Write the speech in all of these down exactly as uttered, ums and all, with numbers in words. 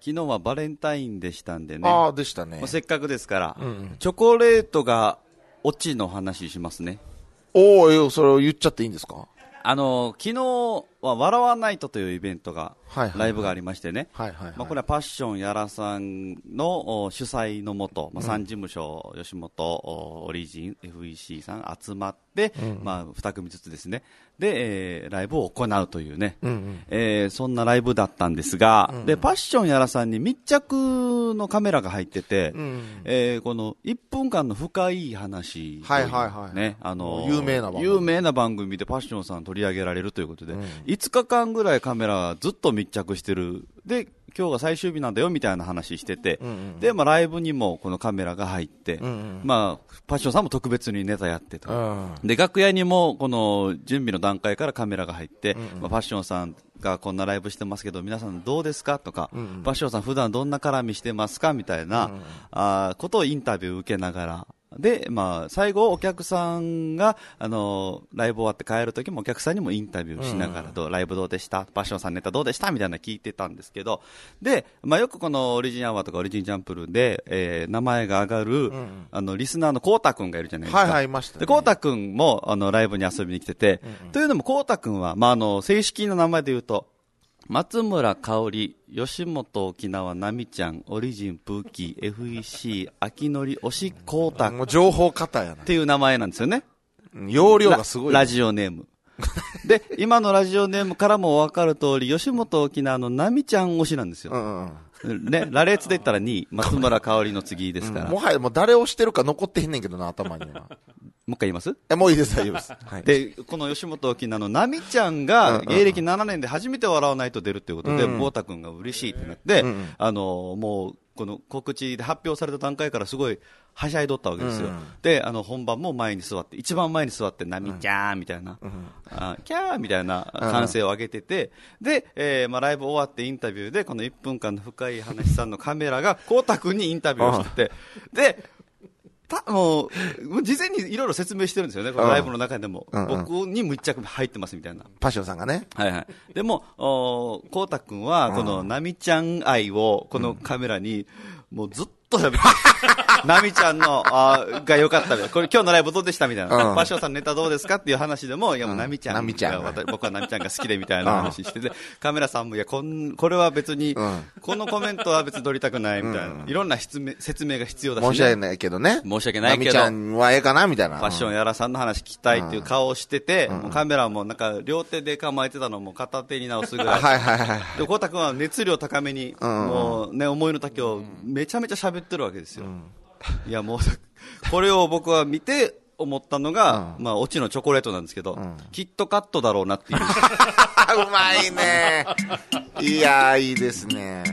昨日はバレンタインでしたんでね。 ああ、でしたね。 せっかくですから、 うんうん、 チョコレートがオチの話しますね。 おお、それを言っちゃっていいんですか？ あの昨日は笑わないとというイベントが、はいはいはい、ライブがありましてね、はいはいはい、まあ、これはパッションやらさんの主催のもと、まあ、さん事務所、うん、吉本オリジン エフイーシー さん集まって、うんまあ、に組ずつですねで、えー、ライブを行うというね、うんうんえー、そんなライブだったんですが、うんうん、でパッションやらさんに密着のカメラが入ってて、うんうんえー、このいっぷんかんの深い話、ねはいはいはいあのー、 有名な番組有名な番組でパッションさん取り上げられるということで、うん、いつかかんぐらいカメラずっと密着してるで今日が最終日なんだよみたいな話してて、うんうん、でまあ、ライブにもこのカメラが入って、うんうんまあ、パッションさんも特別にネタやってと、うん、で楽屋にもこの準備の段階からカメラが入って、うんうんまあ、パッションさんがこんなライブしてますけど皆さんどうですかとか、うんうん、パッションさん普段どんな絡みしてますかみたいな、うんうん、あことをインタビュー受けながらで、まあ、最後お客さんがあのライブ終わって帰るときもお客さんにもインタビューしながら、うん、どうライブどうでしたパッションさんネタどうでしたみたいな聞いてたんですけどで、まあ、よくこのオリジンアワーとかオリジンジャンプルで、えー、名前が上がる、うん、あのリスナーのコウタ君がいるじゃないですか、 はいはいいましたね、 でコウタ君もあのライブに遊びに来てて、うんうん、というのもコウタ君は、まあ、あの正式な名前で言うと松村香織、吉本沖縄、奈美ちゃん、オリジン、プーキー、エフイーシー、秋のり、推し、コウタもう情報型やなっていう名前なんですよね。 容量がすごい、 ね、ラ, ラジオネームで今のラジオネームからも分かる通り吉本沖縄の奈美ちゃん推しなんですよ、うんうんね、羅列で言ったらにい松村香織の次ですから、 うん、もはやもう誰をしてるか残ってへんねんけどな頭にはもう一回言いますえもういいです大丈夫です、はい、 でこの吉本沖縄の奈美ちゃんが芸歴ななねんで初めて笑わないと出るということで豪太君が嬉しいってなって、うんうん、あのもうこの告知で発表された段階からすごいはしゃいどったわけですよ、うん、であの本番も前に座って一番前に座って奈美ちゃんみたいな、うん、あキャーみたいな歓声を上げてて、うん、で、えーまあ、ライブ終わってインタビューでこのいっぷんかんの深い話さんのカメラが光太君にインタビューをしててでもう事前にいろいろ説明してるんですよね、このライブの中でも、うんうん、僕に密着入ってますみたいな、 パッションさんがね、 はいはい、でも、こうたくんは、この奈美ちゃん愛をこのカメラに、もうずっと喋って、奈美ちゃんのあが良かったこれ今日のライブどうでしたみたいな、うん、パッションさんネタどうですかっていう話でも、いやもう奈美ちゃんが、僕は奈美ちゃんが好きでみたいな話してて、カメラさんもいやこんこれは別に、うん、このコメントは別に撮りたくないみたいな、うん、いろんな説明説明が必要だし、ね、 申し訳ないけどね、 申し訳ないけど、 奈美ちゃんはええかなみたいな、 パッションやらさんの話聞きたいっていう顔をしてて、うん、もうカメラもなんか両手で構えてたのも片手に直すぐらい、はいはいはい、で光太君は熱量高めに、うん、もうね思いの丈をめちゃめちゃ喋ってるわけですよ。うん、いやもうこれを僕は見て思ったのが、うんまあ、オチのチョコレートなんですけど、うん、キットカットだろうなっていううまいねいやいいですね。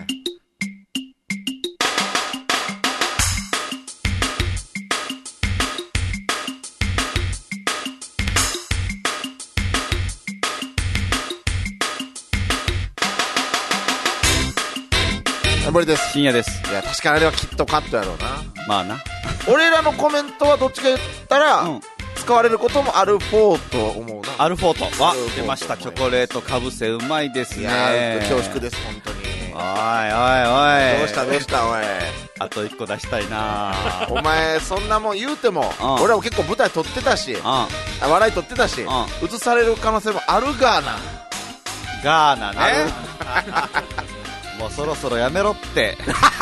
森です。 深夜です。 いや確かにあれはキットカットやろうな。 まあな俺らのコメントはどっちか言ったら、うん、使われることもアルフォーと思うな。 アルフォートは出ました。チョコレートかぶせうまいですね。いや恐縮です本当に。 おいおいおいどうしたどうしたおいあと一個出したいなお前そんなもん言うても、うん、俺らも結構舞台撮ってたし、うん、笑い撮ってたし、うん、映される可能性もあるがなガーナねもうそろそろやめろって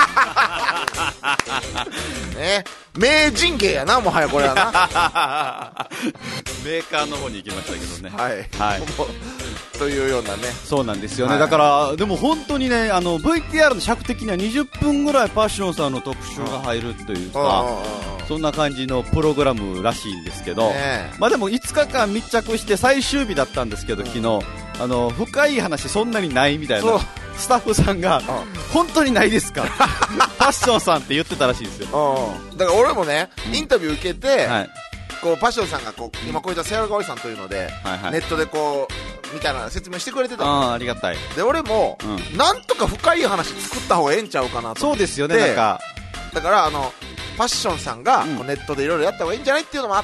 ね、名人芸やなもはやこれはなメーカーの方に行きましたけどね、 はい、はい、というようなね。 そうなんですよね、はい、だからでも本当にねあの ブイティーアール の尺的にはにじゅっぷんぐらいパッションさんの特集が入るというか、そんな感じのプログラムらしいんですけど、ね、まあでもいつかかん密着して最終日だったんですけど、昨日あの深い話そんなにないみたいなスタッフさんが本当にないですかパッションさんって言ってたらしいですよ。 だから俺もねインタビュー受けて、はい、こうパッションさんがこう今こういったセアラガオイさんというので、はいはい、ネットでこうみたいな説明してくれてたの。 あありがたい。 で俺も、うん、なんとか深い話作った方がええんちゃうかなと思って。 そうですよね。なんかだからあのパッションさんがこうネットでいろいろやった方がいいんじゃないっていうのもあって、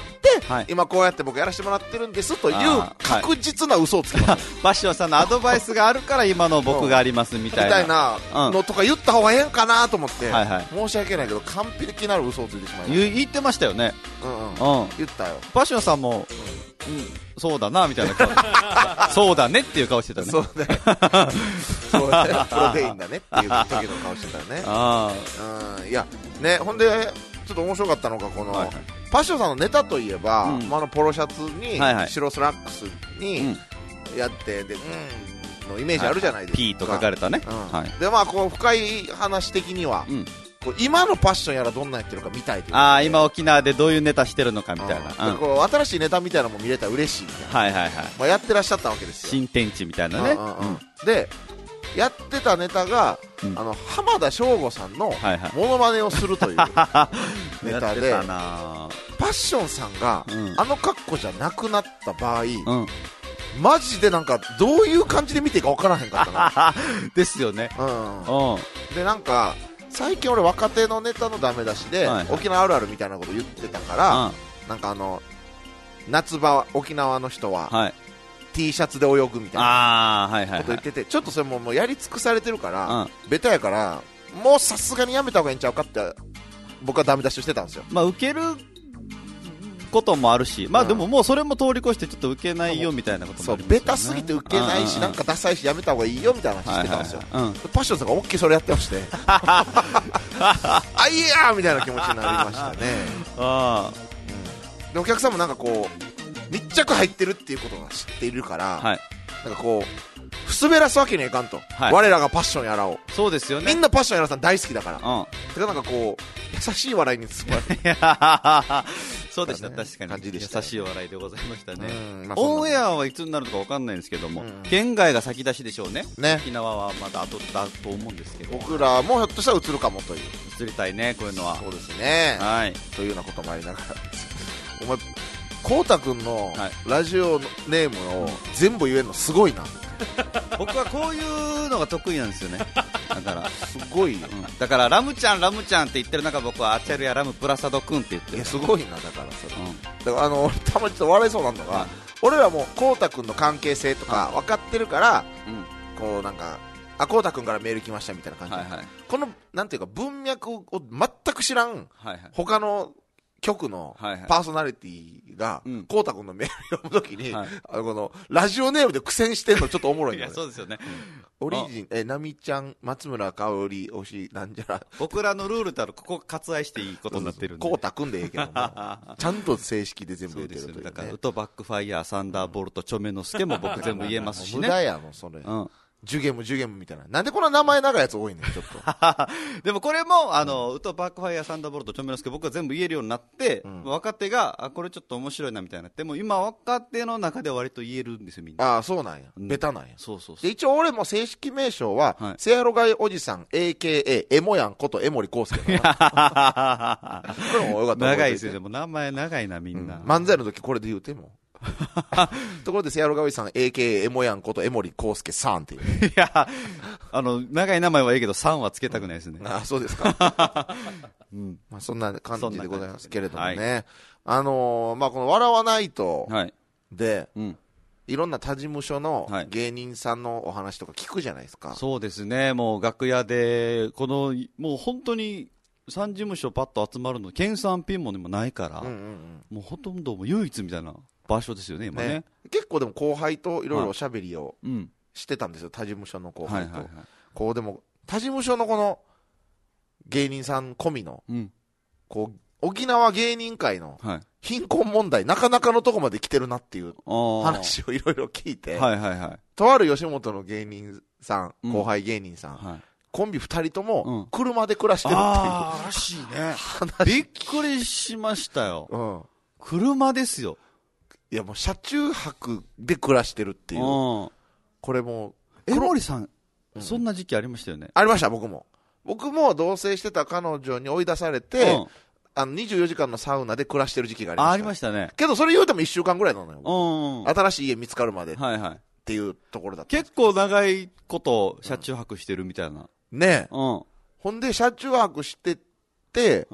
はい、今こうやって僕やらせてもらってるんですという確実な嘘をつきます、はい、 パッションさんのアドバイスがあるから今の僕がありますみたいな、 みたいなのとか言った方がええんかなと思って、はいはい、申し訳ないけど完璧なる嘘をついてしまいました。 言ってましたよね。 うんうん、うん、言ったよ。 パッションさんも、うん、うん、そうだなみたいな顔そうだねっていう顔してたね。 そうだねそうだね、プロテインだねっていう時の顔してたよね。あ、うん、いやね、ほんでちょっと面白かったのがこの、はいはい、パッションさんのネタといえば、うん、まあ、あのポロシャツに、はいはい、白スラックスにやってで、うん、のイメージあるじゃないですか。 はい、P と書かれたね、 うん、はい、でまあこう深い話的には、うん、こう今のパッションやらどんなやってるか見たいという。 ああ、今沖縄でどういうネタしてるのかみたいな、 うん、こう新しいネタみたいなのも見れたら嬉しいみたいな、はいはいはい、まあ、やってらっしゃったわけですよ。 新天地みたいなね、うんうんうん、 でやってたネタが、うん、あの浜田省吾さんのモノマネをするというネタで、はいはい、パッションさんが、うん、あの格好じゃなくなった場合、うん、マジでなんかどういう感じで見ていいか分からへんかったなですよね、 うんうん、でなんか最近俺若手のネタのダメ出しで、はいはい、沖縄あるあるみたいなこと言ってたから、うん、なんかあの夏場沖縄の人は、はい、T シャツで泳ぐみたいなこと言ってて、ちょっとそれももうやり尽くされてるから、うん、ベタやからもうさすがにやめた方がいいんちゃうかって僕はダメ出しをしてたんですよ。 まあ受けることもあるし、まあでももうそれも通り越してちょっと受けないよみたいなこともありますよね。そう、ベタすぎて受けないし、なんかダサいしやめた方がいいよみたいな話してたんですよ、はいはいはい、うん、パッションさんが大きいそれやってましてあいやーみたいな気持ちになりましたねあ、うん、でお客さんもなんかこう密着入ってるっていうことが知っているから、はい、なんかこうふすべらすわけにはいかんと、はい、我らがパッションやらを。 そうですよね、 みんなパッションやらさん大好きだから、うん、てかなんかこう優しい笑いに包まれてそうでした、ね、確かに感じでした、 優しい笑いでございましたね、うん、まあ、オンエアはいつになるのか分かんないんですけども、うん、県外が先出しでしょう ね, ね沖縄はまだ後だと思うんですけど、 僕らもひょっとしたら映るかもという。 映りたいね、こういうのは。 そうですね、はい、というようなこともありながらお前こうたくんのラジオネームを全部言えるのすごいな僕はこういうのが得意なんですよね。だからすごいよ、 うん、だからラムちゃんラムちゃんって言ってる中、僕はアチャルやラムプラサドくんって言ってる。 いやすごいな、だからそれ、うん、だからあのたまにちょっと笑いそうなんのが、うん、俺らもこうたくんの関係性とか分かってるから、うん、こうなんかあこうたくんからメール来ましたみたいな感じで、はいはい、このなんていうか文脈を全く知らん、はいはい、他の局のパーソナリティがこうたくんのメール読むときに、はい、あのこのラジオネームで苦戦してんのちょっとおもろいね。 いやそうですよね、 うん、オリジンえなみちゃん松村香織推しなんじゃら僕らのルールたらここ割愛していいことになってるんで、 こうたくんでええけどもちゃんと正式で全部言ってるという、ね、 だからウトバックファイヤーサンダーボルトチョメノスケも僕全部言えますしね。 無駄やもんそれ、うん、ジュゲムジュゲムみたいな、なんでこんな名前長いやつ多いねんちょっとでもこれもあの、うん、ウトバックファイヤーサンダーボルトチョメノスケ僕は全部言えるようになって、うん、若手があこれちょっと面白いなみたいな。でも今若手の中では割と言えるんですよみんな。 ああそうなんや、うん、ベタなんや。 そうそうそう。 で一応俺も正式名称は、はい、セアロガイおじさん エーケーエー エモヤンこと江森康介これもよかった。 長いですよ。でも名前長いなみんな、 うん、漫才の時これで言うてもところでセアロガイおじさん エーケーエー エモヤンこと江森康介さんっていう。 いやあの長い名前はいいけどさんはつけたくないですね、 うん、あそうですか、うんまあ、そんな感じでございますけれどもね、はい、あのー、まあこの笑わないとで、はいうん、いろんな他事務所の芸人さんのお話とか聞くじゃないですか、はい、 そうですね。もう楽屋でこのもう本当にさん事務所パッと集まるの県産ピンもにもないから、うんうんうん、もうほとんども唯一みたいな場所ですよね今 ね, ね結構でも後輩といろいろおしゃべりをしてたんですよ、他事務所の後輩と、はいはいはい、こうでも他事務所のこの芸人さん込みの、うん、こう沖縄芸人界の貧困問題、なかなかのとこまで来てるなっていう話をいろいろ聞いて、はいはいはい、とある吉本の芸人さん、うん、後輩芸人さん、はい、コンビふたりとも車で暮らしてるっていう、うん、 あらしいねびっくりしましたよ、うん、車ですよ。 いやもう車中泊で暮らしてるっていう、これも江森さん、うん、そんな時期ありましたよね。 ありました。僕も僕も同棲してた彼女に追い出されて、うん、あのにじゅうよじかんのサウナで暮らしてる時期がありました。 あ、ありましたね。 けどそれ言うてもいっしゅうかんぐらいなのよ、うんうん、新しい家見つかるまでっていうところだった、 はいはい、結構長いこと車中泊してるみたいな、 うん、ねえ、うん、ほんで車中泊してて、うん、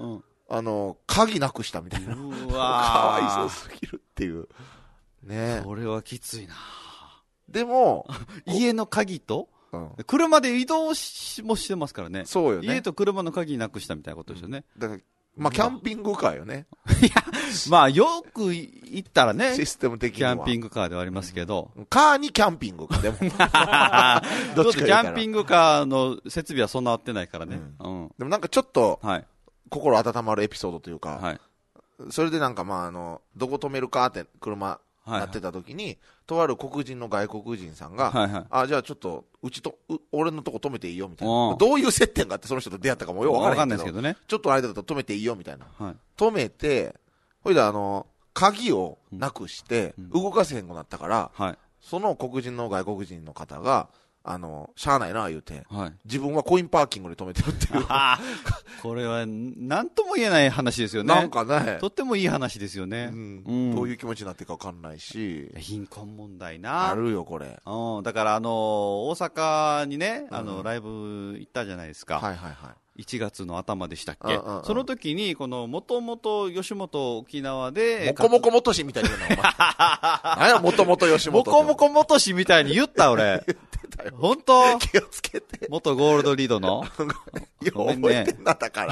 あの、鍵なくしたみたいな。 うわかわいそうすぎるっていう。ねそれはきついな。 でも、 家の鍵と、うん、車で移動しもしてますからね。 そうよね。 家と車の鍵なくしたみたいなことですよね。 だから、まあ、キャンピングカーよね。 いや、まあ、よく行ったらね、 システム的には。 キャンピングカーではありますけど。 うん、カーにキャンピングカーでも。 どっちかキャンピングカーの設備は備わってないからね。うん。うん、 でもなんかちょっと、 はい、 心温まるエピソードというか、 はい、 それでなんかまあ、あの、どこ止めるかって車、なってた時に、はいはい、とある黒人の外国人さんが、はいはい、あ、じゃあちょっと、うちと、俺のとこ止めていいよみたいな。どういう接点があってその人と出会ったかもよくわからないけど、けどね、ちょっと間だと止めていいよみたいな。はい、止めて、ほいであの、鍵をなくして、動かせへんくなったから、うん、はい、その黒人の外国人の方が、あの、しゃあないな、言うて、はい、自分はコインパーキングで止めてるっていう。 これは、なんとも言えない話ですよね。 なんかね。 とってもいい話ですよね。 うんうん、どういう気持ちになってるかわかんないし。 貧困問題な。 あるよ、これ。 うん。だから、あの、大阪にね、あの、うん、ライブ行ったじゃないですか。はいはいはい。いちがつの頭でしたっけ、うんうんうん、その時に、この、もともと吉本沖縄で、 もこもこもとしみたいに言うな、お前。何や、もともと吉本。 もこもこもとしみたいに言った、俺。言ってたよ。本当気をつけて。 元ゴールドリードのよう覚えてんな、だから。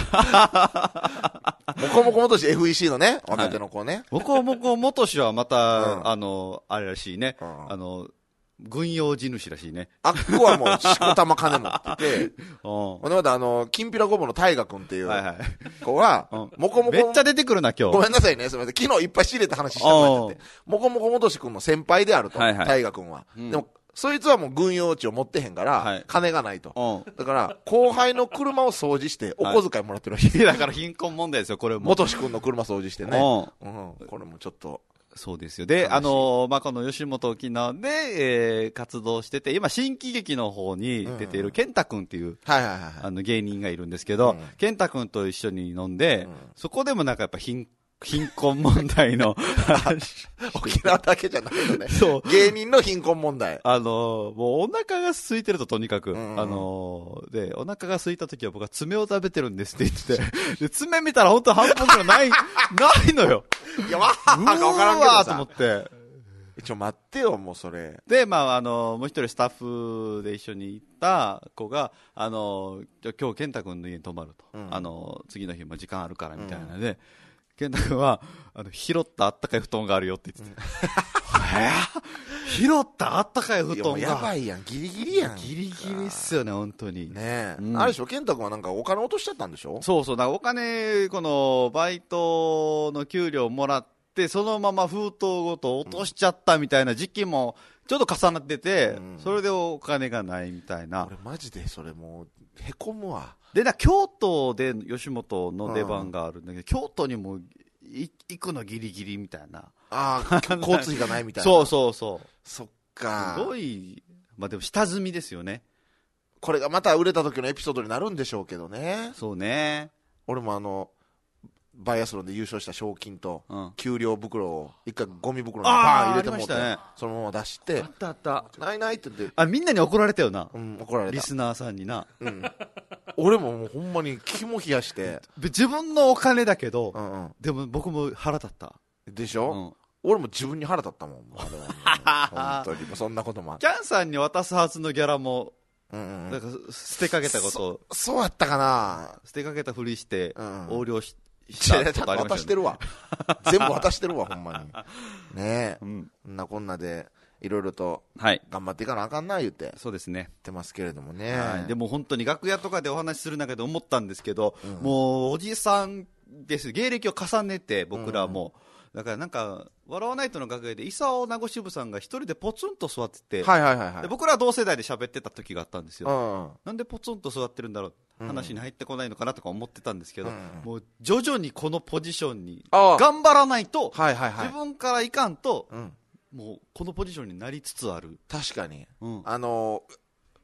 もこもこもとし エフイーシー のね、若手の子ね。 もこもこもとしはまた、うん、あの、あれらしいね。うん、あの、軍用地主らしいね。 あっこはもう、しこたま金持ってて、ほんでまたあの、きんぴらごぼうの大河君っていう子は、もこもこ。 めっちゃ出てくるな、今日。 ごめんなさいね、すみません。昨日いっぱい仕入れた話したもんって。もこもこもとし君の先輩であると、大河君は。でも、そいつはもう軍用地を持ってへんから、金がないと。だから、後輩の車を掃除して、お小遣いもらってるらしい。 だから貧困問題ですよ、これも。 元志君の車掃除してね。うん。これもちょっと。 そうですよ。で、あのー、まあ、この吉本沖縄で、えー、活動してて、今、新喜劇の方に出ている、健太くんっていう、はいはいはい。あの、芸人がいるんですけど、うん、健太くんと一緒に飲んで、うん、そこでもなんかやっぱ貧、貧困問題の沖縄だけじゃないよね。そう。芸人の貧困問題。 あのー、もうお腹が空いてるととにかく、うんうん、あのー、で、お腹が空いた時は僕は爪を食べてるんですって言ってて、で、爪見たら本当半分くらいない、ないのよ。 いや、わーなんかわからんけどさ。 と思って。 ちょ、待ってよ、もうそれ。 で、まあ、あの、もう一人スタッフで一緒に行った子が、あの、今日健太君の家に泊まると。うん、あの、次の日も時間あるからみたいなので、うん健太君は、あの、拾ったあったかい布団があるよって言ってて。うん、えー、拾ったあったかい布団が。 やばいやん、ギリギリやん。 ギリギリっすよね、本当に。 ねえ。うん、あれでしょ、健太君はなんかお金落としちゃったんでしょそうそう、だからお金、この、バイトの給料もらって、そのまま封筒ごと落としちゃったみたいな時期も、ちょっと重なってて、うん、それでお金がないみたいな。 俺マジでそれもう、へこむわ。 でな、京都で吉本の出番があるんだけど、うん、京都にも行くのギリギリみたいな。 ああ、交通費がないみたいな。 そうそうそう。 そっか。 すごい、まあでも下積みですよね。 これがまた売れた時のエピソードになるんでしょうけどね。 そうね。 俺もあの、バイアスロンで優勝した賞金と、給料袋を一回ゴミ袋にバーン入れてもうて、ね、そのまま出して、 あったあった。 ないないって言って。 あ、みんなに怒られたよな。 うん、怒られた。 リスナーさんにな。 うん。俺ももうほんまに肝冷やして。 自分のお金だけど、うんうん、でも僕も腹立った。 でしょ、うん、俺も自分に腹立ったもん。あれは本当に。そんなこともあって。 キャンさんに渡すはずのギャラも、うんうん、なんか捨てかけたことを。 そ、そうやったかな捨てかけたふりして、横領し、 ちゃんと渡してるわ。全部渡してるわ、ほんまに。ねえ。うん、こんなこんなで、いろいろと、頑張っていかなあかんな、言って。 そうですね。 言ってますけれどもね。 はい。でも本当に楽屋とかでお話しする中で思ったんですけど、うん、もう、おじさんです。芸歴を重ねて、僕らも。うんだからなんか、笑わないとの楽屋で、伊佐名護支部さんが一人でポツンと座ってて、 はいはいはいはい、 で僕らは同世代で喋ってた時があったんですよ。 うんうん、 なんでポツンと座ってるんだろう、話に入ってこないのかなとか思ってたんですけど、うんうん、もう徐々にこのポジションに頑張らないと、 はいはいはい、 自分からいかんと、うん、もうこのポジションになりつつある。 確かに。うん、あのー、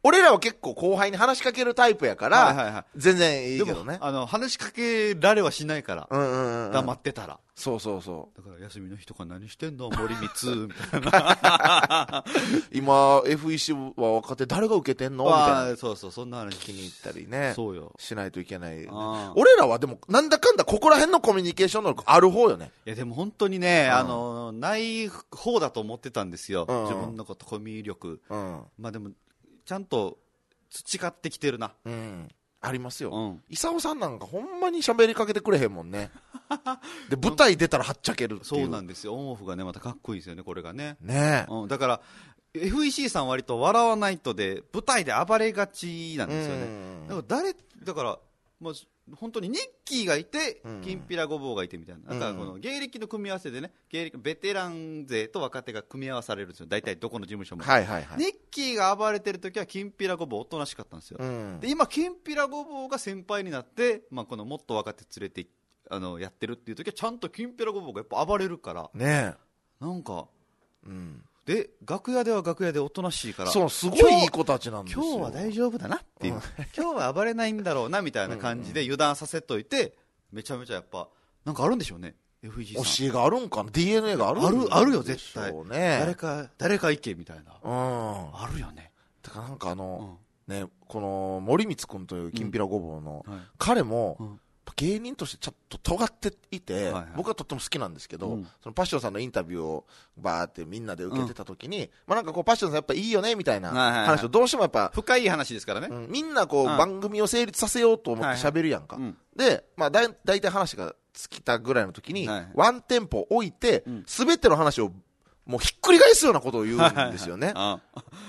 俺らは結構後輩に話しかけるタイプやから、はいはいはい、全然いいけどね。 でもあの話しかけられはしないから、うんうんうん、黙ってたら。 そうそうそう。 だから休みの日とか何してんの森光みたいな。 今 エフイーシー は若手誰が受けてんのみたいな。 そうそう、そんな話気に入ったりね。 そうよ。 しないといけない。俺らはでもなんだかんだここら辺のコミュニケーション能力ある方よね。 いやでも本当にね、うん、あのない方だと思ってたんですよ。うん、自分のことコミュ力。うん、まあでもちゃんと培ってきてるな。 うん。ありますよ。うん。伊沢さんなんかほんまに喋りかけてくれへんもんね。で、舞台出たらはっちゃけるっていう。 そうなんですよ。オンオフがね、またかっこいいですよね、これがね。 ねえ。 うん。だから、エフイーシー さん割と笑わないとで、舞台で暴れがちなんですよね。だから誰、だから、もう、本当にニッキーがいて、きんぴらごぼうがいてみたいな。なんかこの芸歴の組み合わせでね、芸歴、ベテラン勢と若手が組み合わされるんですよ。大体どこの事務所も。 はいはいはい。 ニッキーが暴れてる時はきんぴらごぼうおとなしかったんですよ。うん、で、今、きんぴらごぼうが先輩になって、まあこのもっと若手連れて、あの、やってるっていう時はちゃんときんぴらごぼうがやっぱ暴れるから。 ねえ。なんか、うん。で、楽屋では楽屋でおとなしいから。 そう、すごいいい子たちなんですよ。 今日は大丈夫だなっていう。うん、今日は暴れないんだろうな、みたいな感じで油断させといて、めちゃめちゃやっぱ、なんかあるんでしょうね。エフイージー さん。 教えがあるんかな ?ディーエヌエー があるんある、あるよ、絶対。 そうね。 誰か、誰か行け、みたいな。うん。あるよね。 だからなんかあの、うん、ね、この森光くんというきんぴらごぼうの、うんはい、彼も、うん芸人としてちょっと尖っていて、はいはい、僕はとっても好きなんですけど、うん、そのパッションさんのインタビューをバーってみんなで受けてた時に、うん、まあなんかこうパッションさんやっぱいいよねみたいな話をどうしてもやっぱ、 深い話ですからね、 うん、みんなこう番組を成立させようと思って喋るやんか、はいはい、で、まあだいたい話が尽きたぐらいの時に、はいはい、ワンテンポ置いてすべ、うん、ての話をもうひっくり返すようなことを言うんですよね、はいはい、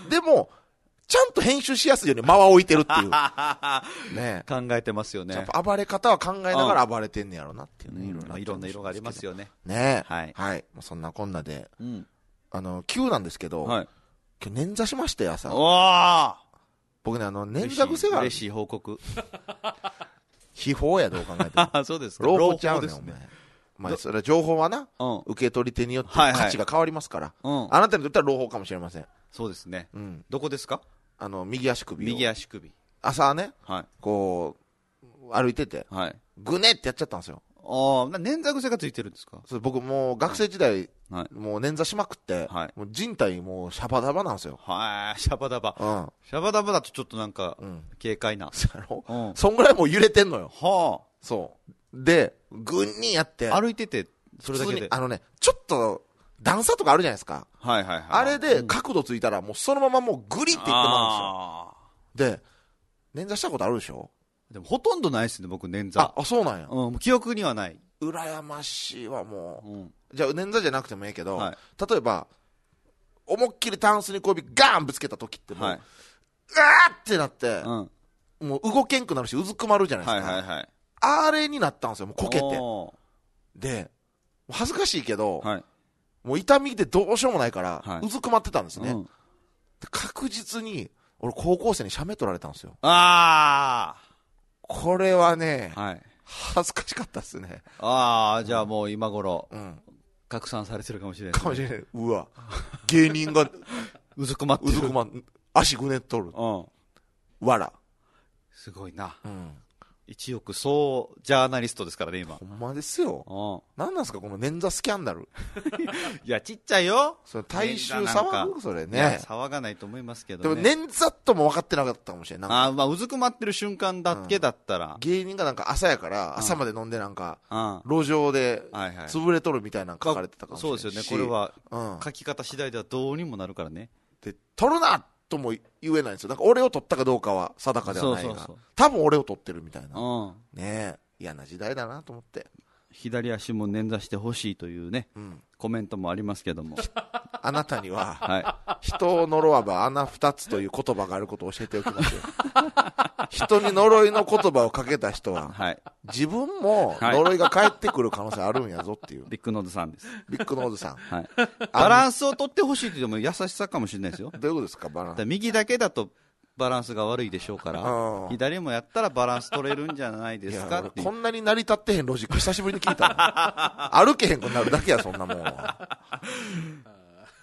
でもちゃんと編集しやすいように間は置いてるっていう。 ね考えてますよね。 やっぱ暴れ方は考えながら暴れてんねやろなっていうね。 いろんな、いろんな色がありますよね。 ねはい。はい。そんなこんなで、うん、あの、急なんですけど、はい、今日捻挫しましたよ、朝。 わ僕ね、あの、捻挫癖がある。 嬉しい報告。 秘宝や、どう考えても。 あ、そうですか。 朗報ちゃうねん、お前。まあ、それは情報はな、うん、受け取り手によって価値が変わりますから。はいはい、あなたにとっては朗報かもしれません。 そうですね。うん、どこですか？ あの、右足首を。 右足首。 朝ね、はい、こう、歩いてて、はい、ぐねってやっちゃったんですよ。 ああ、捻挫癖がついてるんですか？ そう僕もう学生時代、はい、もう捻挫しまくって、はい、もう人体もうシャバダバなんですよ。 はい、シャバダバ。うん。シャバダバだとちょっとなんか、うん、軽快な。 そうやろ、うん、そんぐらいもう揺れてんのよ。はあ。そう。で、ぐんにやって。 歩いてて、それだけで。 あのね、ちょっと、段差とかあるじゃないですか。はいはいはい。あれで角度ついたらもうそのままもうグリっていってまうんですよ。で、捻挫したことあるでしょ？ でもほとんどないですね、僕捻挫。 あ、あ、そうなんや。 うん、記憶にはない。 羨ましいわ、もう。うん、じゃあ捻挫じゃなくてもいいけど、はい、例えば、思いっきりタンスに小指ガーンぶつけた時ってもう、はい、うわーってなって、うん、もう動けんくなるし、うずくまるじゃないですか。はいはいはい、あれになったんですよ、もうこけて。で、恥ずかしいけど、はい、もう痛みでどうしようもないから、はい、うずくまってたんですね、うん、で確実に俺高校生に写メ撮られたんですよ。ああこれはね、はい、恥ずかしかったっすね。 ああじゃあもう今頃、うん、拡散されてるかもしれない、ね、 かもしれない。うわ芸人がうずくまってる、 うずくま足ぐねっとる、うん、わらすごいな、うん一億総ジャーナリストですからね、今。 ほんまですよ。何なんすか、この捻挫スキャンダル。 いや、ちっちゃいよ。 それ、大衆騒ぐそれね。いや、 騒がないと思いますけどね。でも、捻挫とも分かってなかったかもしれない。 ああ、まあ、うずくまってる瞬間だけだったら。うん、 芸人がなんか朝やから、朝まで飲んでなんか、路上で、潰れとるみたいなの書かれてたかもしれない。 そうですよね、これは、書き方次第ではどうにもなるからね。 で、取るなとも言えないんですよ。なんか俺を取ったかどうかは定かではないが、そうそうそう多分俺を取ってるみたいな、うん、ねえ嫌な時代だなと思って。 左足も捻挫してほしいというね、うん、コメントもありますけどもあなたには、はい、人を呪わば穴二つという言葉があることを教えておきますよ人に呪いの言葉をかけた人は、はい、自分も呪いが返ってくる可能性あるんやぞっていう、 ビッグノーズさんです。 ビッグノーズさん、はい、 バランスを取ってほしいっていうのも優しさかもしれないですよ。 どういうことですか、バランス。 だ右だけだとバランスが悪いでしょうから、左もやったらバランス取れるんじゃないですかって。 こんなに成り立ってへんロジック久しぶりに聞いたの歩けへんくなるだけや、そんなもんは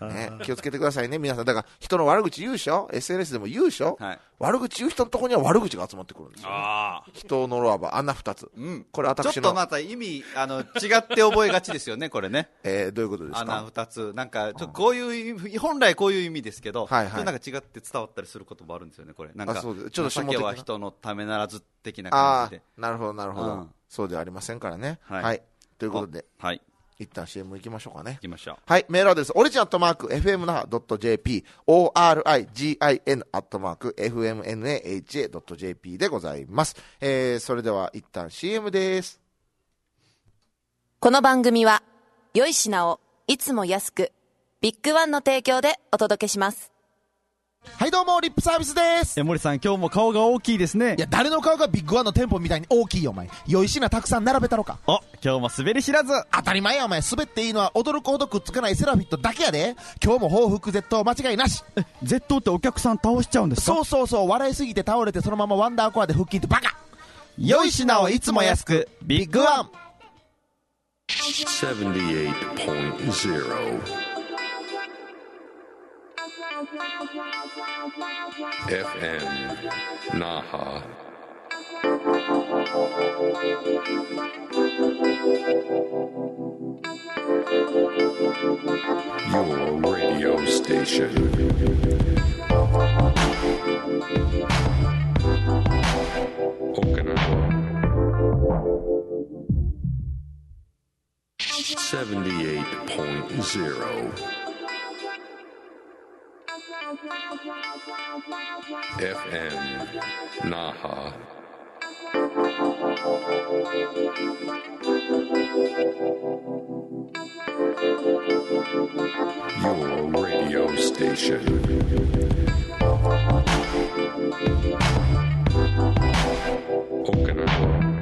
ね、気をつけてくださいね、皆さん。だから、人の悪口言うでしょ ?エスエヌエス でも言うでしょ、はい、悪口言う人のところには悪口が集まってくるんですよ、ね。あ人を呪わば、あんな二つ。うん。これ私の。 ちょっとまた意味、あの、違って覚えがちですよね、これね。 えー、どういうことですか？ あんな二つ。なんか、ちょこういう、本来こういう意味ですけど、はいはい、なんか違って伝わったりすることもあるんですよね、これ。なんか、そうです。ちょっと酒は人のためならず的な感じで。 あなるほど、なるほど、うん。そうではありませんからね。はい。はい、ということで。はい。一旦 シーエム 行きましょうかね。 行きましょう。 はい、メールアドレス、オリジンアットマーク、エフエムナハドットジェーピー、オーアールアイジーアイエヌ アットマーク、エフエムエヌエーエイチエードットジェーピー でございます。えー、それでは一旦 シーエム です。 この番組は、良い品をいつも安く、ビッグワンの提供でお届けします。 はいどうもリップサービスです。 え森さん今日も顔が大きいですね。 いや誰の顔がビッグワンの店舗みたいに大きいよお前。良い品たくさん並べたろか。 お今日も滑り知らず。 当たり前やお前。滑っていいのは驚くほどくっつかないセラフィットだけやで。今日も報復絶倒間違いなし。 え絶倒ってお客さん倒しちゃうんですか？ そうそうそう。笑いすぎて倒れてそのままワンダーコアで腹筋ってバカ。 良い品をいつも安くビッグワンセブンティエイトポイントゼロエフエム Naha Your radio station Okinawa seventy-eight point zeroエフエム Naha Your radio station Okinawa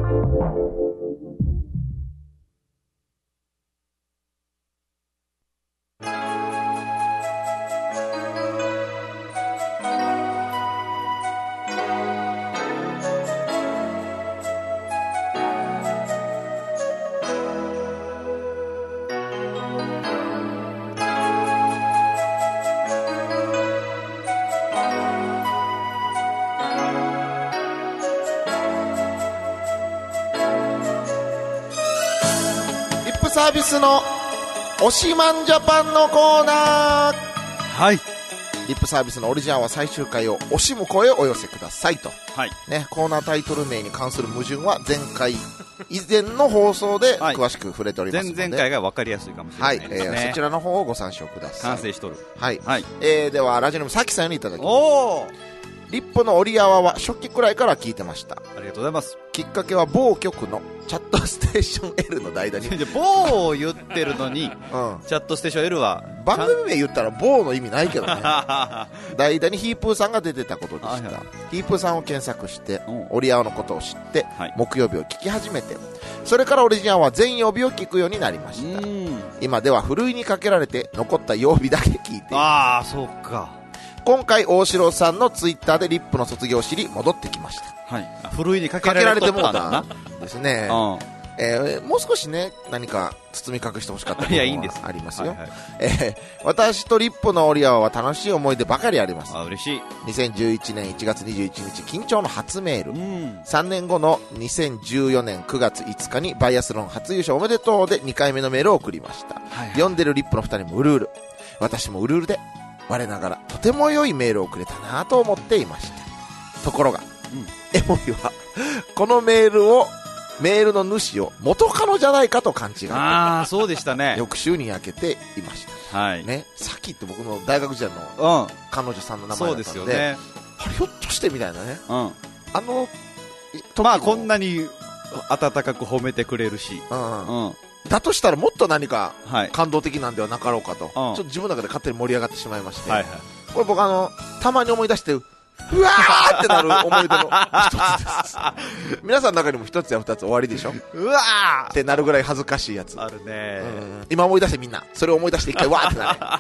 サービスの推しマンジャパンのコーナー。 はい。 リップサービスのオリジナルは最終回を惜しむ声をお寄せくださいと。 はい。 ね、コーナータイトル名に関する矛盾は前回以前の放送で詳しく触れておりますので、 前々回が分かりやすいかもしれないですね。はい、えー、そちらの方をご参照ください。 完成しとる。 はい。 はい。 えー、ではラジオネームさきさんよりいただきます。 おー。 リップの折り合わは初期くらいから聞いてました。 ありがとうございます。 きっかけは某局のチャットステーション L の代打に某を言ってるのに、うん、チャットステーション L は番組名言ったら某の意味ないけどね代打にヒープーさんが出てたことでした、はいはい、ヒープーさんを検索して折り合わのことを知って、はい、木曜日を聞き始めて、それからオリジナルは全曜日を聞くようになりました。今ではふるいにかけられて残った曜日だけ聞いています。 ああそうか。 今回大城さんのツイッターでリップの卒業を知り戻ってきました。 はい。ふるいにかけられてもうたですね。うん、えー、もう少しね何か包み隠してほしかった部分はありますよ。はいはい、えー、私とリップの折り合わは楽しい思い出ばかりあります。 あ、嬉しい。 にせんじゅういちねんいちがつにじゅういちにち緊張の初メール、うん、さんねんごのにせんじゅうよねんくがついつかにバイアスロン初優勝おめでとうでにかいめのメールを送りました。はいはい、読んでるリップのふたりもうるうる、私もうるうるで我ながらとても良いメールをくれたなと思っていました。ところが、うん、エモリはこのメールをメールの主を元カノじゃないかと勘違い。 ああそうでしたね。 翌週に開けていました。はいね。さっきって僕の大学時代の彼女さんの名前だったので、そうですよね。あれひょっとしてみたいなね。うん、あのまあこんなに温かく褒めてくれるし。うん。 うんだとしたらもっと何か感動的なんではなかろうかと、はい、ちょっと自分の中で勝手に盛り上がってしまいまして、はいはい、これ僕あのたまに思い出してうわーってなる思い出の一つです皆さんの中にも一つや二つ終わりでしょ。うわーってなるぐらい恥ずかしいやつあるね。 うん今思い出してみんなそれを思い出して一回わーってなる、はい、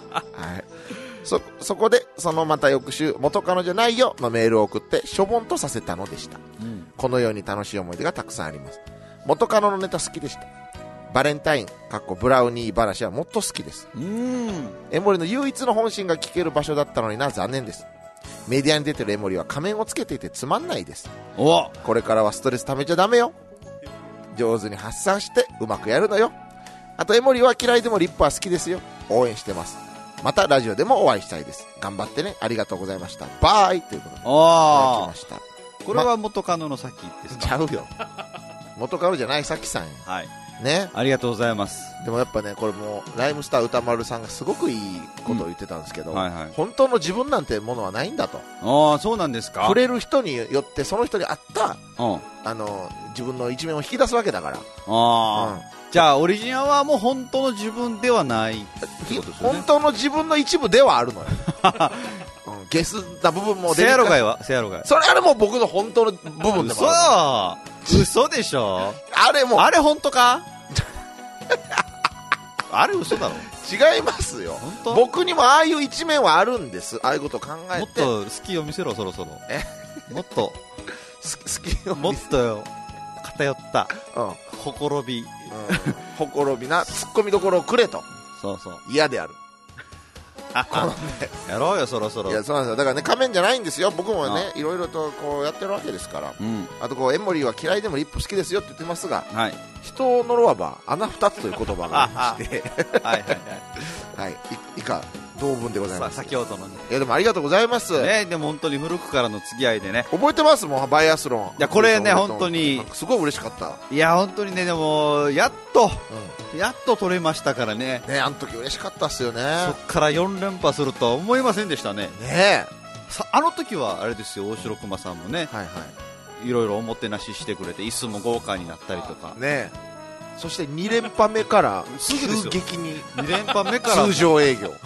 そ, そこでそのまた翌週元カノじゃないよのメールを送ってしょぼんとさせたのでした、うん、このように楽しい思い出がたくさんあります。元カノのネタ好きでした。 バレンタインかっこブラウニー話はもっと好きです。 うーん。 江森の唯一の本心が聞ける場所だったのにな、残念です。メディアに出てる江森は仮面をつけていてつまんないです。 おこれからはストレス溜めちゃダメよ。上手に発散してうまくやるのよ。あと江森は嫌いでもリップは好きですよ。応援してます。またラジオでもお会いしたいです。頑張ってね。ありがとうございました。バイということでいただきあました。 あ。これは元カノのさきですか？ ちゃうよ。元カノじゃないさきさんや。 はい。 ね。 ありがとうございます。 でもやっぱね、これもうライムスター歌丸さんがすごくいいことを言ってたんですけど、 うんはいはい、 本当の自分なんてものはないんだと。 ああ、そうなんですか。 触れる人によってその人に合った、 うん、 あの自分の一面を引き出すわけだから。 あ、うん、じゃあオリジナルはもう本当の自分ではないってことですよね。 本当の自分の一部ではあるのよ。うん、ゲスな部分も出る。 せやろがいはせやろがい。 それあれもう僕の本当の部分でもある。嘘嘘でしょ。 あれもあれ本当か。あれ嘘だろ。 違いますよ。僕にもああいう一面はあるんです。ああいうことを考えて。 もっと好きを見せろ、そろそろ。えもっと好きをもっと偏った、 うん、 ほころび、うん、 ほころびなツッコミどころをくれと。 そうそう、 嫌である。 このね、やろうよそろそろ。 いやそうなんですよ。だからね、仮面じゃないんですよ。僕もね、いろいろとこうやってるわけですから、うん、あとこうエモリーは嫌いでもリップ好きですよって言ってますが、はい、人を呪わば穴二つという言葉がありましてはいはいはい、はい、以下同文でございます。 先ほどのね。 いやでもありがとうございます。 ね、でも本当に古くからの付き合いでね。 覚えてますもん、バイアスロン。いやこれね本当にすごい嬉しかった。 いや本当にね、でもやっと、うん、やっと取れましたからね。 ね、あの時嬉しかったっすよね。 そっからよん連覇するとは思いませんでしたね。 ねさあの時はあれですよ、大城熊さんもね、はいはい、いろいろおもてなししてくれて椅子も豪華になったりとかね。そしてに連覇目から急激にに連覇目から通常営業よん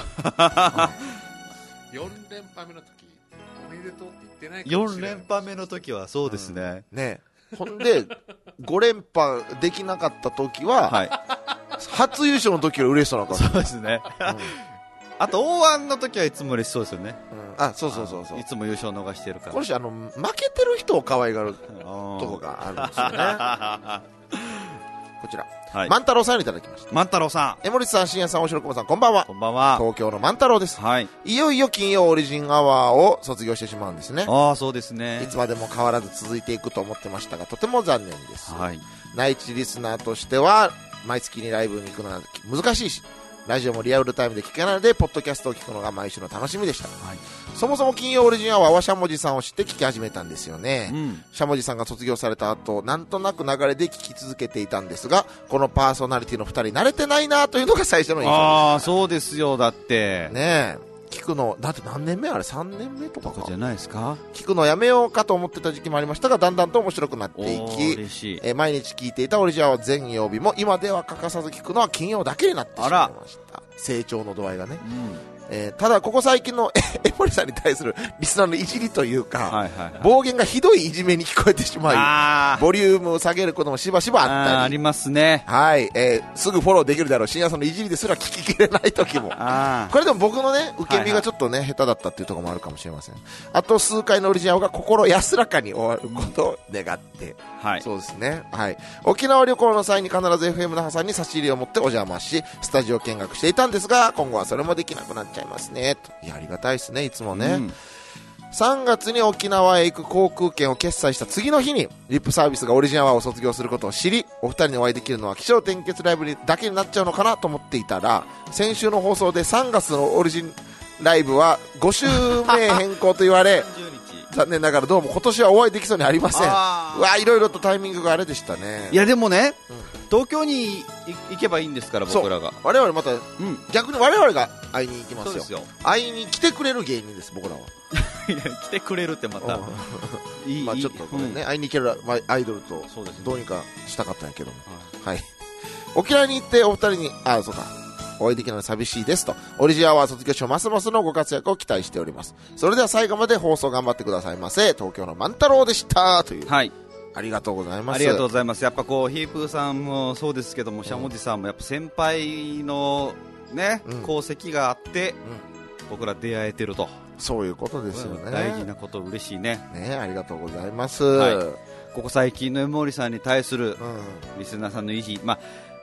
連覇目の時おめでとうって言ってないかよもしれない。 ん連覇目の時はそうですね、 うん、ね。ほんでご連覇できなかった時は、はい、初優勝の時は嬉しそうな感じ。 そうですね、うん、あと オーワン の時はいつも嬉しそうですよね、 うん、あ、そうそうそうそう、 いつも優勝逃してるから。 この人あの負けてる人を可愛がるとこがあるんですよねこちら、はい、万太郎さんにいただきました。 万太郎さん、 江森さん、深夜さん、大城駒さん、こんばんは。 こんばんは。 東京の万太郎です、はい、いよいよ金曜オリジンアワーを卒業してしまうんですね。 ああ、そうですね。 いつまでも変わらず続いていくと思ってましたが、とても残念です、はい、内地リスナーとしては毎月にライブに行くのは難しいし、ラジオもリアルタイムで聞けないのでポッドキャストを聞くのが毎週の楽しみでした、はい、そもそも金曜オリジンアワーはしゃもじさんを知って聞き始めたんですよね、うん、しゃもじさんが卒業された後、なんとなく流れで聞き続けていたんですが、このパーソナリティのふたり慣れてないなというのが最初の印象でした。 ああ、そうですよ。だってねえ、聞くのだって何年目あれさんねんめとかかじゃないですか。 聞くのやめようかと思ってた時期もありましたが、だんだんと面白くなっていき、嬉しい、え毎日聞いていたオリジナルは全曜日も今では欠かさず聞くのは金曜だけになってしまいました。成長の度合いがね、うん、えー、ただここ最近の江森さんに対するリスナーのいじりというか、はいはいはい、暴言がひどいいじめに聞こえてしまい、ボリュームを下げることもしばしばあったりあ, ありますね、 はい、えー、すぐフォローできるだろう深夜さんのいじりですら聞ききれない時もあ、これでも僕のね受け身がちょっとね、はいはい、下手だったっていうところもあるかもしれません。あと数回のオリジナルが心安らかに終わることを願って、はい、そうですね、はい、沖縄旅行の際に必ず エフエム 那覇さんに差し入れを持ってお邪魔しスタジオ見学していたんですが、今後はそれもできなくなっちゃいますねと。いや、ありがたいですね、いつもね、うん、さんがつに沖縄へ行く航空券を決済した次の日にリップサービスがオリジンアワーを卒業することを知り、お二人にお会いできるのは気象転結ライブだけになっちゃうのかなと思っていたら、先週の放送でさんがつのオリジンライブはご週目変更と言われ残念ながらどうも今年はお会いできそうにありません。うわ、いろいろとタイミングがあれでしたね。 いやでもね、うん、東京に行けばいいんですから、僕らが我々また、うん、逆に我々が会いに行きますよ。そうですよ、会いに来てくれる芸人です、僕らは。 いや、来てくれるってまたいい、 まあ、ちょっとこれね、うん、会いに行けるアイドルとどうにかしたかったんやけども、はい、はい、沖縄に行ってお二人にあそうかお会いできるのは寂しいですと。オリジンアワー卒業しますますのご活躍を期待しております。それでは最後まで放送頑張ってくださいませ。東京の万太郎でしたという、はい、ありがとうございます。 ありがとうございます。やっぱこうヒープーさんもそうですけども、しゃもじさんもやっぱ先輩のね、うん、功績があって、うん、僕ら出会えてると、 そういうことですよね。 大事なこと、嬉しいね。 ね、ありがとうございます。 はい、ここ最近の江森さんに対するリスナーさんの意地、まあ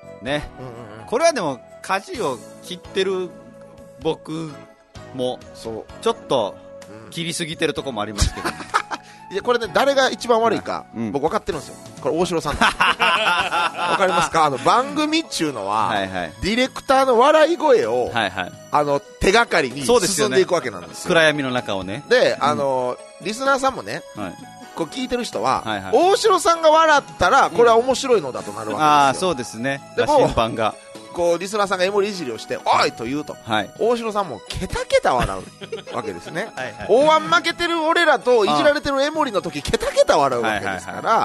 ね、 うんうんうん、 これはでも舵を切ってる僕もそうちょっと切りすぎてるとこもありますけど、ね、 いやこれね誰が一番悪いか、 うん、 僕分かってるんですよ。これ大城さんだ分かりますか。あの番組っちゅうのは、はいはい、ディレクターの笑い声を、はいはい、あの手がかりに進んでいくわけなんですよ。 暗闇の中をね。 で、あの、うん、リスナーさんもね、はい、こう聞いてる人は、はいはい、大城さんが笑ったらこれは面白いのだとなるわけですよ、うん、ああそうですね。でも審判がこうリスナーさんがエモリいじりをしておいと言うと、はい、大城さんもケタケタ笑うわけですね。はい、はい、大腕負けてる俺らといじられてるエモリの時ケタケタ笑うわけですから、はいはいはい、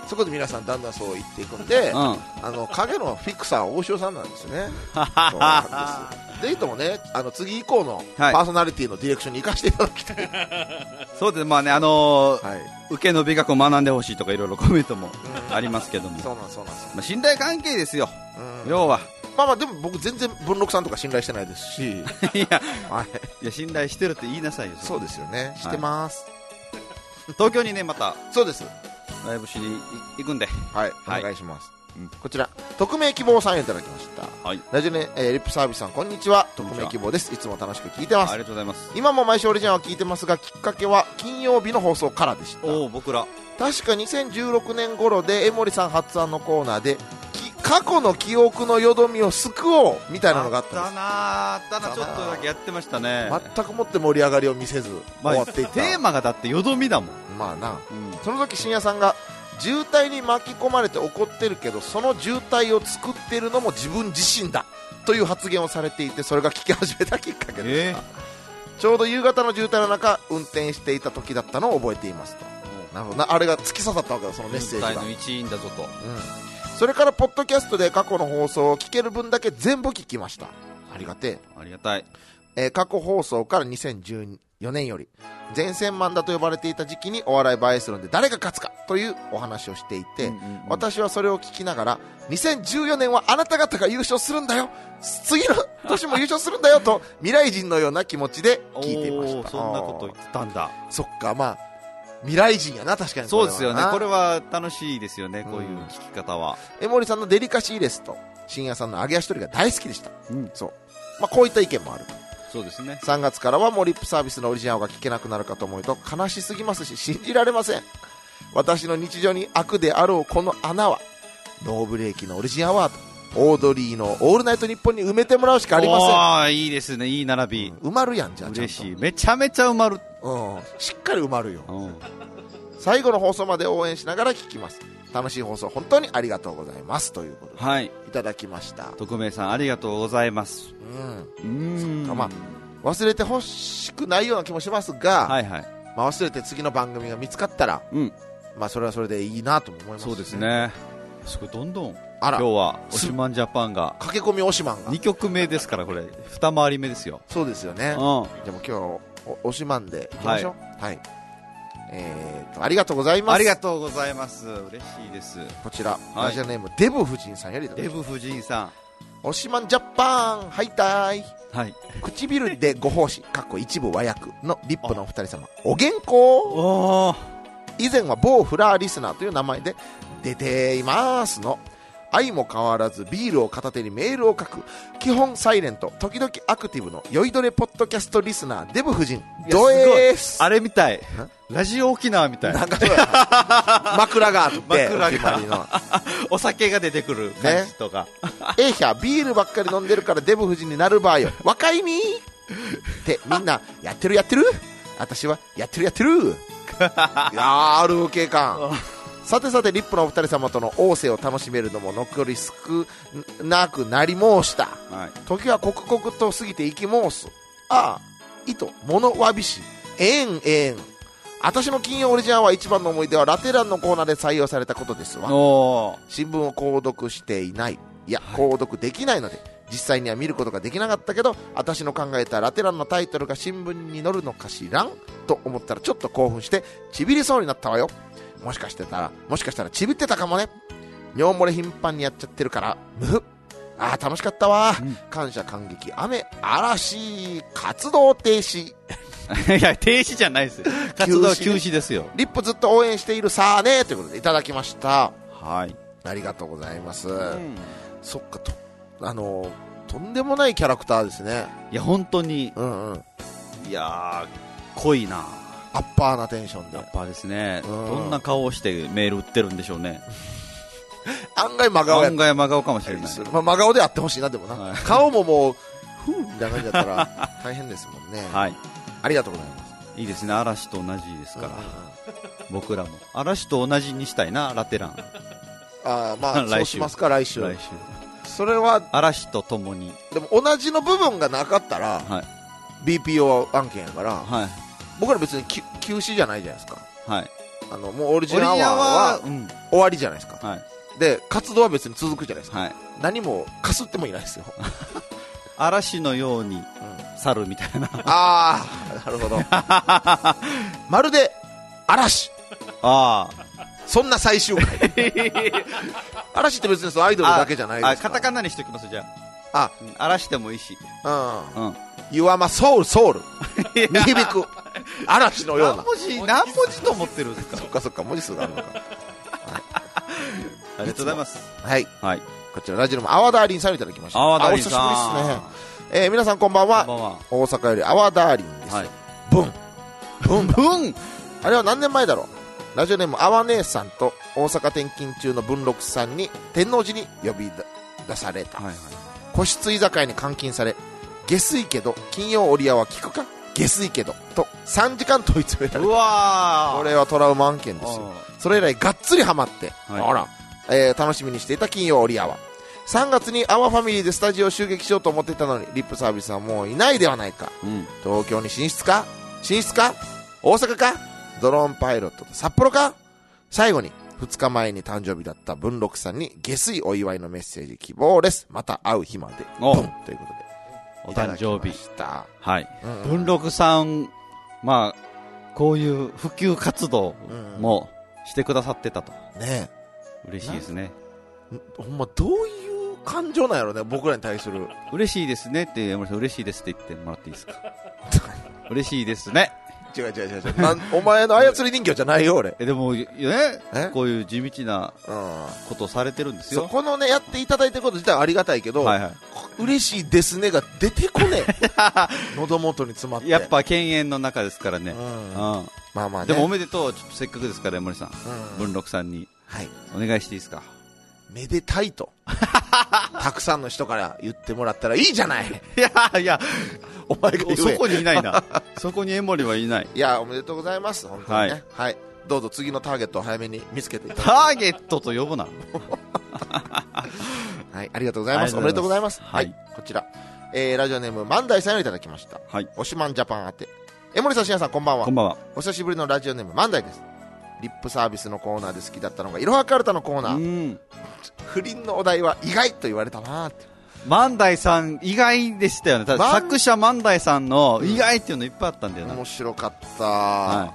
そこで皆さんだんだんそう言っていくんで、うん、あの影のフィクサーは大城さんなんですね。そうなんです。ぜひともね、あの次以降のパーソナリティのディレクションに生かしていただきたい。 そうです。まあね、あのーはい、受けの美学を学んでほしいとかいろいろコメントもありますけども、そうなんそうなんです。まあ、信頼関係ですよ、うん、要は。 まあまあでも僕全然文禄さんとか信頼してないですしいや、はい、いや信頼してるって言いなさいよ。 そうですよね、してます、 はい、東京にねまたそうですライブしに行くんで、 はい、はい、お願いします、うん、こちら匿名希望さんいただきました、はい、ラジオネ、えー、リップサービスさんこんにちは。匿名希望です。いつも楽しく聞いてます。 ありがとうございます。 今も毎週オリジナルを聞いてますがきっかけは金曜日の放送からでした。 お僕ら確かにせんじゅうろくねん頃で江森さん発案のコーナーで過去の記憶のよどみを救おうみたいなのがあったんです。 あったなあったな、ちょっとだけやってましたね。 全くもって盛り上がりを見せず終わっていた、 まあ、テーマがだってよどみだもん。 まあな、うん、その時深夜さんが渋滞に巻き込まれて怒ってるけどその渋滞を作ってるのも自分自身だという発言をされていて、それが聞き始めたきっかけでした、えー、ちょうど夕方の渋滞の中運転していた時だったのを覚えていますと。なるほどな、あれが突き刺さったわけだ、そのメッセージが。 渋滞の一員だぞと、うん、 それからポッドキャストで過去の放送を聞ける分だけ全部聞きました。ありがてえ、 ありがたい、 えー、過去放送からにせんじゅうよねんより前線マンだと呼ばれていた時期にお笑いバイアスロンで誰が勝つかというお話をしていて、うんうんうん、私はそれを聞きながらにせんじゅうよねんはあなた方が優勝するんだよ、次の年も優勝するんだよと未来人のような気持ちで聞いていました。 そんなこと言ってたんだ。 そっか、まあ未来人やな、確かに。 そうですよね、これは楽しいですよね、こういう聞き方は。 江森さんのデリカシーレスと深夜さんの揚げ足取りが大好きでした、うん、そう、まあ、こういった意見もある。 そうですね。 さんがつからはモリップサービスのオリジナルが聞けなくなるかと思うと悲しすぎますし信じられません。私の日常に悪であろうこの穴はノーブレーキのオリジンアワードオードリーのオールナイトニッポンに埋めてもらうしかありません。 ああ、いいですね、いい並び、 うん、埋まるやん。じゃあ嬉しい、めちゃめちゃ埋まる、 うん、しっかり埋まるよ、うん、最後の放送まで応援しながら聞きます。楽しい放送本当にありがとうございますということで、はい、いただきました。 匿名さんありがとうございます。 うん、うん、まあ忘れてほしくないような気もしますが、はいはい、まあ、忘れて次の番組が見つかったら、うん、まあ、それはそれでいいなと思います、ね、 そうですね。すごいどんどんあら今日はオシマンジャパンが駆け込みオシマンがにきょくめですから、これ二回り目ですよ。 そうですよね、うん、でも今日はオシマンでいきましょう。はい、はい、えーとありがとうございます。 ありがとうございます、嬉しいです。 こちら、はい、ラジオネームデブ夫人さんよりデブ夫人さん、 オシマンジャパンハイタイ、はい、唇でご奉仕かっこ一部和訳のリップのお二人様、お元気。以前は某フラーリスナーという名前で出ていますの。愛も変わらずビールを片手にメールを書く基本サイレント時々アクティブの酔いどれポッドキャストリスナーデブ夫人ドエース。 あれみたい、ラジオ沖縄みたい、なんか枕があって枕がのお酒が出てくる感じとか、 えいひゃビールばっかり飲んでるからデブ夫人になる場合よ若いみってみんなやってるやってる、私はやってるやってるいやーある警官さてさてリップのお二人様との逢瀬を楽しめるのも残り少なくなり申した、はい、時は刻々と過ぎていき申す。ああ糸物わびしえんえん。私の金曜オリジナルは一番の思い出はラテランのコーナーで採用されたことですわ。新聞を購読していない、いや購読できないので実際には見ることができなかったけど、私の考えたラテランのタイトルが新聞に載るのかしらんと思ったらちょっと興奮してちびりそうになったわよ。もしかしてたらもしかしたらちびってたかもね。尿漏れ頻繁にやっちゃってるからむふ。あー楽しかったわ、うん、感謝感激雨嵐活動停止いや停止じゃないですよ、活動休止ですよ。 リップずっと応援しているさあねということでいただきました。 はい、 ありがとうございます、うん、 そっかと、あのとんでもないキャラクターですね。 いや本当に、 うんうん、 いやー濃いな、 アッパーなテンションで。 アッパーですね。 うん、 どんな顔をしてメール売ってるんでしょうね。 案外真顔や案外真顔かもしれない。 まあ、真顔であってほしいな。でもな、はい、顔ももうふうみたいな感じだったら大変ですもんね。 はい、 ありがとうございます。 いいですね、嵐と同じですから、うんうん、僕らも嵐と同じにしたいな、ラテラン。 あまあそうしますか、来週。 来週それは嵐とともに。 でも同じの部分がなかったら、はい、ビーピーオー 案件やから、はい、僕ら別に休止じゃないじゃないですか。はい、あのもうオリジナルアワーは、うん、終わりじゃないですか。はい、で活動は別に続くじゃないですか。はい、何もかすってもいないですよ。 嵐のように去るみたいな。 ああ、なるほど。まるで嵐。ああ、そんな最終回。嵐って別にそのアイドルだけじゃないですか。あ、 カタカナにしときます。じゃあ、あ、嵐でもいいし。うん、 うん、You are my soul soul に響く嵐のような。 何文字何文字と思ってるんですか。 そっかそっか、文字数があるのか。はい、 ありがとうございます。 はい、はい、こちらラジオのアワダーリンさんをいただきました。 アワダーリンさん、 あ、お久しぶりですね。えー、皆さんこんばんは。 こんばんは。 大阪よりアワダーリンです。はい、ブンブンブン。あれは何年前だろう。ラジオネームアワ姉さんと大阪転勤中の文禄さんに天王寺に呼び出された。はいはい、個室居酒屋に監禁され、下水けど金曜オリアは聞くか下水けどとさんじかん問い詰められた。うわー、これはトラウマ案件ですよ。それ以来がっつりハマって、はい、あら、えー、楽しみにしていた金曜オリアはさんがつにアワファミリーでスタジオを襲撃しようと思っていたのに、リップサービスはもういないではないか。うん、東京に進出か進出か大阪かドローンパイロットと札幌か。最後にふつかまえに誕生日だった文禄さんに下水お祝いのメッセージ希望です。また会う日まで。ブンということでお誕生日。はい、 うんうん、 文禄さん、まあこういう普及活動もしてくださってたと。 ねえ、嬉しいですね。 ほんまどういう感情なんやろね、僕らに対する。 嬉しいですねって山本さん、嬉しいですって言ってもらっていいですか。嬉しいですね。 違う違う違う違う。なんお前の操り人形じゃないよ俺。 えでもね、こういう地道なことをされてるんですよ。 そう、このねやっていただいてること自体はありがたいけど、はいはい、嬉しいですねが出てこねえ。喉元に詰まって。 やっぱ犬猿の中ですからね。うん、うん、 まあまあね。 でもおめでとう。ちょっとせっかくですから山森さん、うん、文禄さんに、はい、お願いしていいですか。 めでたいとたくさんの人から言ってもらったらいいじゃない。 いやいや、 お前が言え。 そこにいないな。そこに江森はいない。 いや、おめでとうございます本当にね。はい、はい、どうぞ次のターゲットを早めに見つけていただいて。 ターゲットと呼ぶな。 はい、ありがとうございます。おめでとうございます。はい、はい、こちら、えー、ラジオネーム万代さんをいただきました。はい、おしまんジャパン宛て。江森さん、しんやさん、こんばんは。 こんばんは。 お久しぶりのラジオネーム万代です。リップサービスのコーナーで好きだったのがいろはカルタのコーナー。うん、不倫のお題は意外と言われたなーって。 万代さん意外でしたよね。ただ作者万代さんの意外っていうのいっぱいあったんだよな。 面白かった、はい、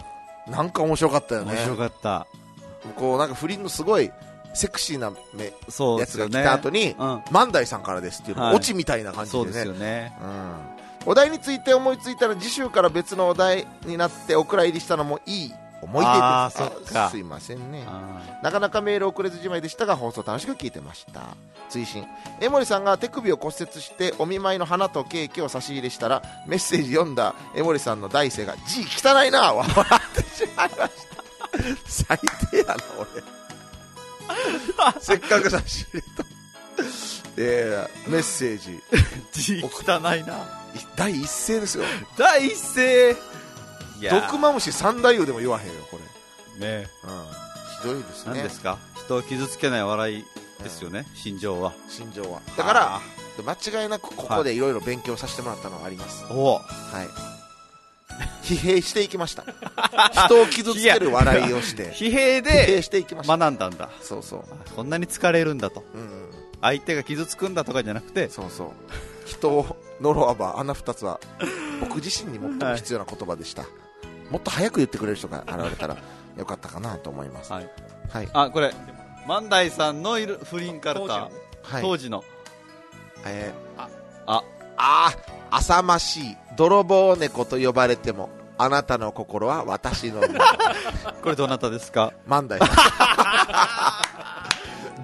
なんか面白かったよね。 面白かった。 こうなんか不倫のすごいセクシーな目やつが来た後に、うん、万代さんからですっていう、はい、オチみたいな感じでね。 そうですよね、 うん、お題について思いついたら次週から別のお題になってお蔵入りしたのもいい思い出です。 あ、そっか。 すいませんね。なかなかメール送れずじまいでしたが放送楽しく聞いてました。追伸、江森さんが手首を骨折してお見舞いの花とケーキを差し入れしたらメッセージ読んだ江森さんの大声が字汚いな笑ってしまいました。最低やな俺。せっかく差し入れた、えー、メッセージ字汚いな。 第一声ですよ。 第一声。 毒マムシ三太夫でも言わへんよこれね。 うん、ひどいですね。 何ですか、人を傷つけない笑いですよね、うん、心情は心情はだから間違いなくここでいろいろ勉強させてもらったのがあります。 お、 はい、疲弊していきました。人を傷つける笑いをして疲弊で学んだんだ。 そうそう、 こんなに疲れるんだと、うん、相手が傷つくんだとかじゃなくて、 そうそう、人を呪わば穴二つは僕自身に最も必要な言葉でした、はい、もっと早く言ってくれる人が現れたらよかったかなと思います。はい、 はい、あ、これ万代さんのいる不倫カルタ、はい、当時の、 えー、あああ浅ましい泥棒猫と呼ばれてもあなたの心は私のもの。 これどなたですか。 万代さん。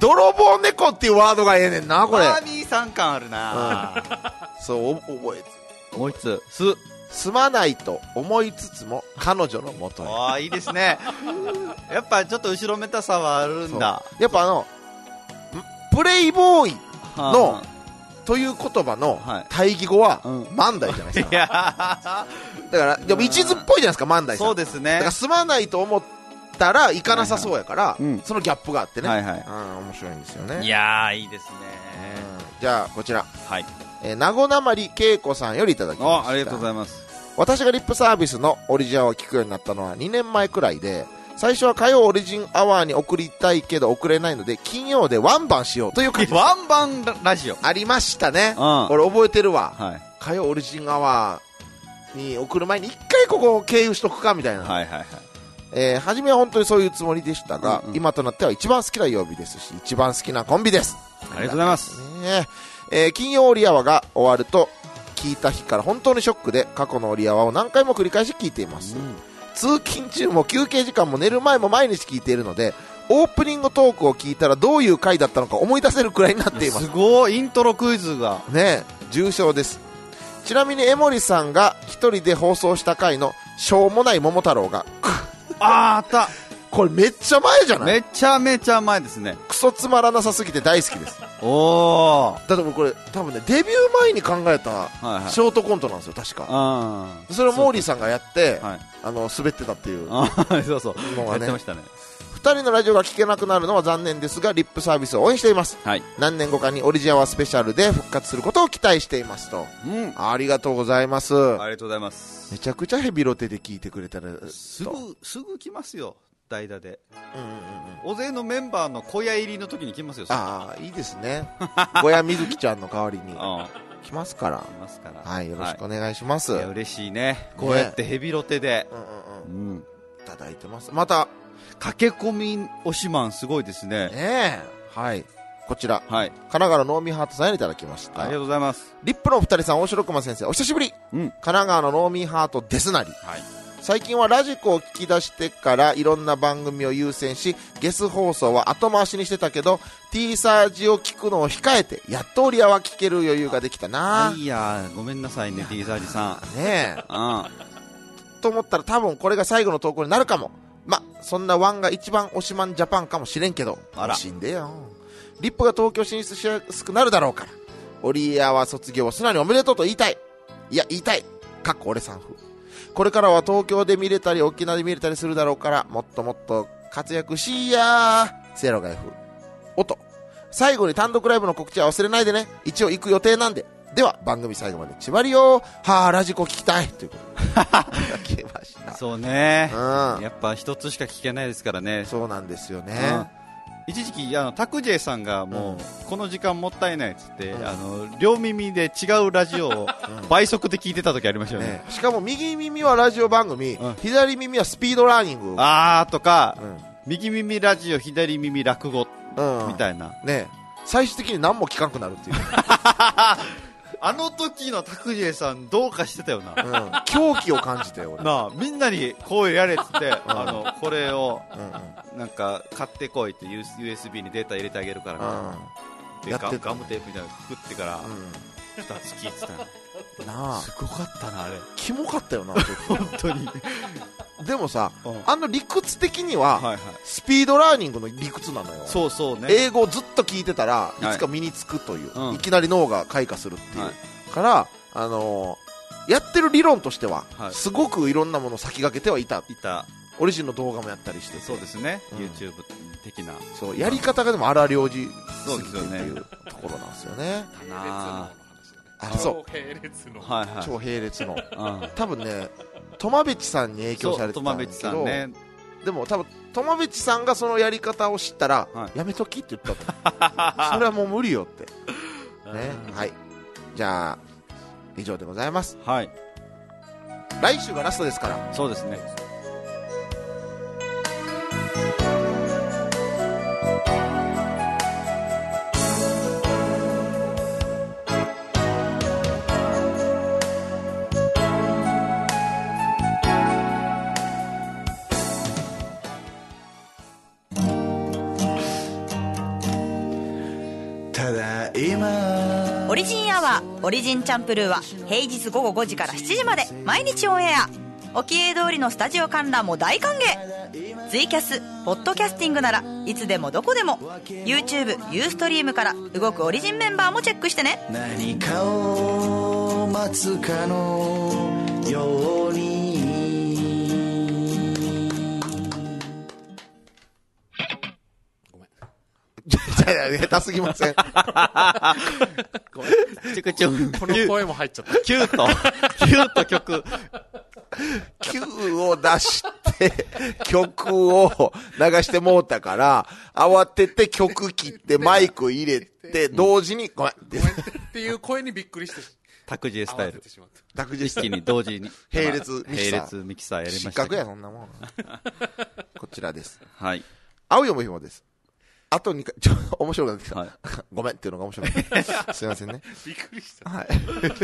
泥棒猫っていうワードがええねんな、これ。 バーニーさん感あるな、 うん、そう、覚えつ。 もう一つ、す。 すまないと思いつつも彼女のもとへ。 ああ、いいですね。やっぱちょっと後ろめたさはあるんだ。 やっぱあのプレイボーイの、はあ、という言葉の対義語は、はい、うん、万代じゃないですか。いやだからでも一途っぽいじゃないですか、万代さん。 そうですね。 だからすまないと思ったらいかなさそうやから、はいはい、そのギャップがあってね、はいはい、うん、面白いんですよね。 いやー、いいですね、 うん、じゃあこちら、 はい、 えー、名護なまり恵子さんよりいただきました。 ありがとうございます。 私がリップサービスのオリジナルを聞くようになったのはにねんまえくらいで、最初は火曜オリジンアワーに送りたいけど送れないので金曜でワンバンしようという感じです。 ワンバンラジオありましたね、うん、俺覚えてるわ、はい、火曜オリジンアワーに送る前に一回ここを経由しとくかみたいな、はいはいはい、えー、初めは本当にそういうつもりでしたが、うんうん、今となっては一番好きな曜日ですし一番好きなコンビです。 ありがとうございます、 ねえー、金曜オリアワが終わると聞いた日から本当にショックで過去のオリアワを何回も繰り返し聞いています、うん、通勤中も休憩時間も寝る前も毎日聞いているのでオープニングトークを聞いたらどういう回だったのか思い出せるくらいになっています。 すごいイントロクイズがね、重症です。ちなみに江森さんが一人で放送した回のしょうもない桃太郎があーあったこれめっちゃ前じゃない？ めちゃめちゃ前ですね。 クソつまらなさすぎて大好きです。 おー、 だってこれ多分ねデビュー前に考えたショートコントなんですよ確か、はいはい、それをモーリーさんがやって、はい、あの滑ってたっていうのがねそうそうやってましたね。 ふたりのラジオが聞けなくなるのは残念ですがリップサービスを応援しています、はい、何年後かにオリジナルスペシャルで復活することを期待していますと、うん、ありがとうございます。 ありがとうございます。 めちゃくちゃヘビロテで聞いてくれたらすぐすぐ来ますよ代打で、うんうんうん、大勢のメンバーの小屋入りの時に来ますよ。 ああいいですね小屋みずきちゃんの代わりに来ますから来ますから、はい、よろしくお願いします、はい、 いや嬉しいねこうやってヘビロテで、ね、 うんうんうん、うん、いただいてます。また駆け込み推しマンすごいですね。 ねえ、はい、こちら、はい、神奈川のノーミーハートさんよりいただきました。 ありがとうございます。 リップのお二人さん大城熊先生お久しぶり、うん、神奈川のノーミーハートですなり、はい、最近はラジコを聞き出してからいろんな番組を優先しゲス放送は後回しにしてたけど T サージを聞くのを控えてやっとオリアは聞ける余裕ができたな。 いやごめんなさいね T サージさんねえ、うん、と思ったら多分これが最後の投稿になるかも。まそんなワンが一番推しマンジャパンかもしれんけど惜しいんでよ。リップが東京進出しやすくなるだろうからオリアは卒業を素直におめでとうと言いたい。いや言いたいかっこ俺さん風。これからは東京で見れたり沖縄で見れたりするだろうからもっともっと活躍しやー。セロが F 音最後に単独ライブの告知は忘れないでね。一応行く予定なんで。では番組最後まで千張りよはーラジコ聞きたいということでいただきました。 そうね、うん、やっぱ一つしか聞けないですからね。 そうなんですよね、うん、 一時期あのタクジェイさんがもう、うん、この時間もったいないっつって、うん、あの両耳で違うラジオを倍速で聞いてた時ありましたよね、ね。 しかも右耳はラジオ番組、うん、左耳はスピードラーニングあーとか、うん、右耳ラジオ左耳落語、うん、みたいなね。最終的に何も聞かんくなるっていうあの時のタクジェイさんどうかしてたよな、 うん、狂気を感じたよ俺なあ。みんなにこうやれっつって、うん、あのこれを、うん、なんか買ってこいって ユーエスビー にデータ入れてあげるからな、うん、でガムテープみたいなの作ってから、うん、ふたつ聞いてたよなあ。すごかったなあれ。 キモかったよな本当にでもさ、うん、あの理屈的には、はいはい、スピードラーニングの理屈なのよ。 そうそうね。 英語をずっと聞いてたらいつか身につくという、はい、いきなり脳が開花するっていう、はい、からあのー、やってる理論としては、はい、すごくいろんなものを先駆けてはいたいた。 オリジンの動画もやったりしてて。 そうですね、うん、YouTube 的なそうやり方がでも荒領事すぎてっていうところなんですよね。あそう超並列の、 はいはい、超並列の、うん、多分ねトマベチさんに影響されてたんですけど、ね、でも多分トマベチさんがそのやり方を知ったら、はい、やめときって言ったとそれはもう無理よってね、はい、じゃあ以上でございます、はい、来週がラストですから。 そうですね。 ただいまオリジンアワーオリジンチャンプルーは平日午後ごじからしちじまで毎日オンエア。沖江通りのスタジオ観覧も大歓迎。ツイキャスポッドキャスティングならいつでもどこでも YouTube、ユーストリームから動くオリジンメンバーもチェックしてね。 何かを待つかのように下手すぎません。 ごめん。ちょこちょこの声も入っちゃった。 キュート、キュート曲。 キューを出して、曲を流してもうたから、慌てて曲切ってマイク入れて、同時に、ごめん。 ごめんっていう声にびっくりして。 タクジエスタイル。 タクジエスタイル。 一気に同時に。 並列ミキサー。 並列ミキサーやりました。 失格や、そんなもん。こちらです。 はい。 青よもひもです。あとにかい、ちょ、面白くなってきた。はい、ごめんっていうのが面白くなってきた。すいませんね。 びっくりした。 はい。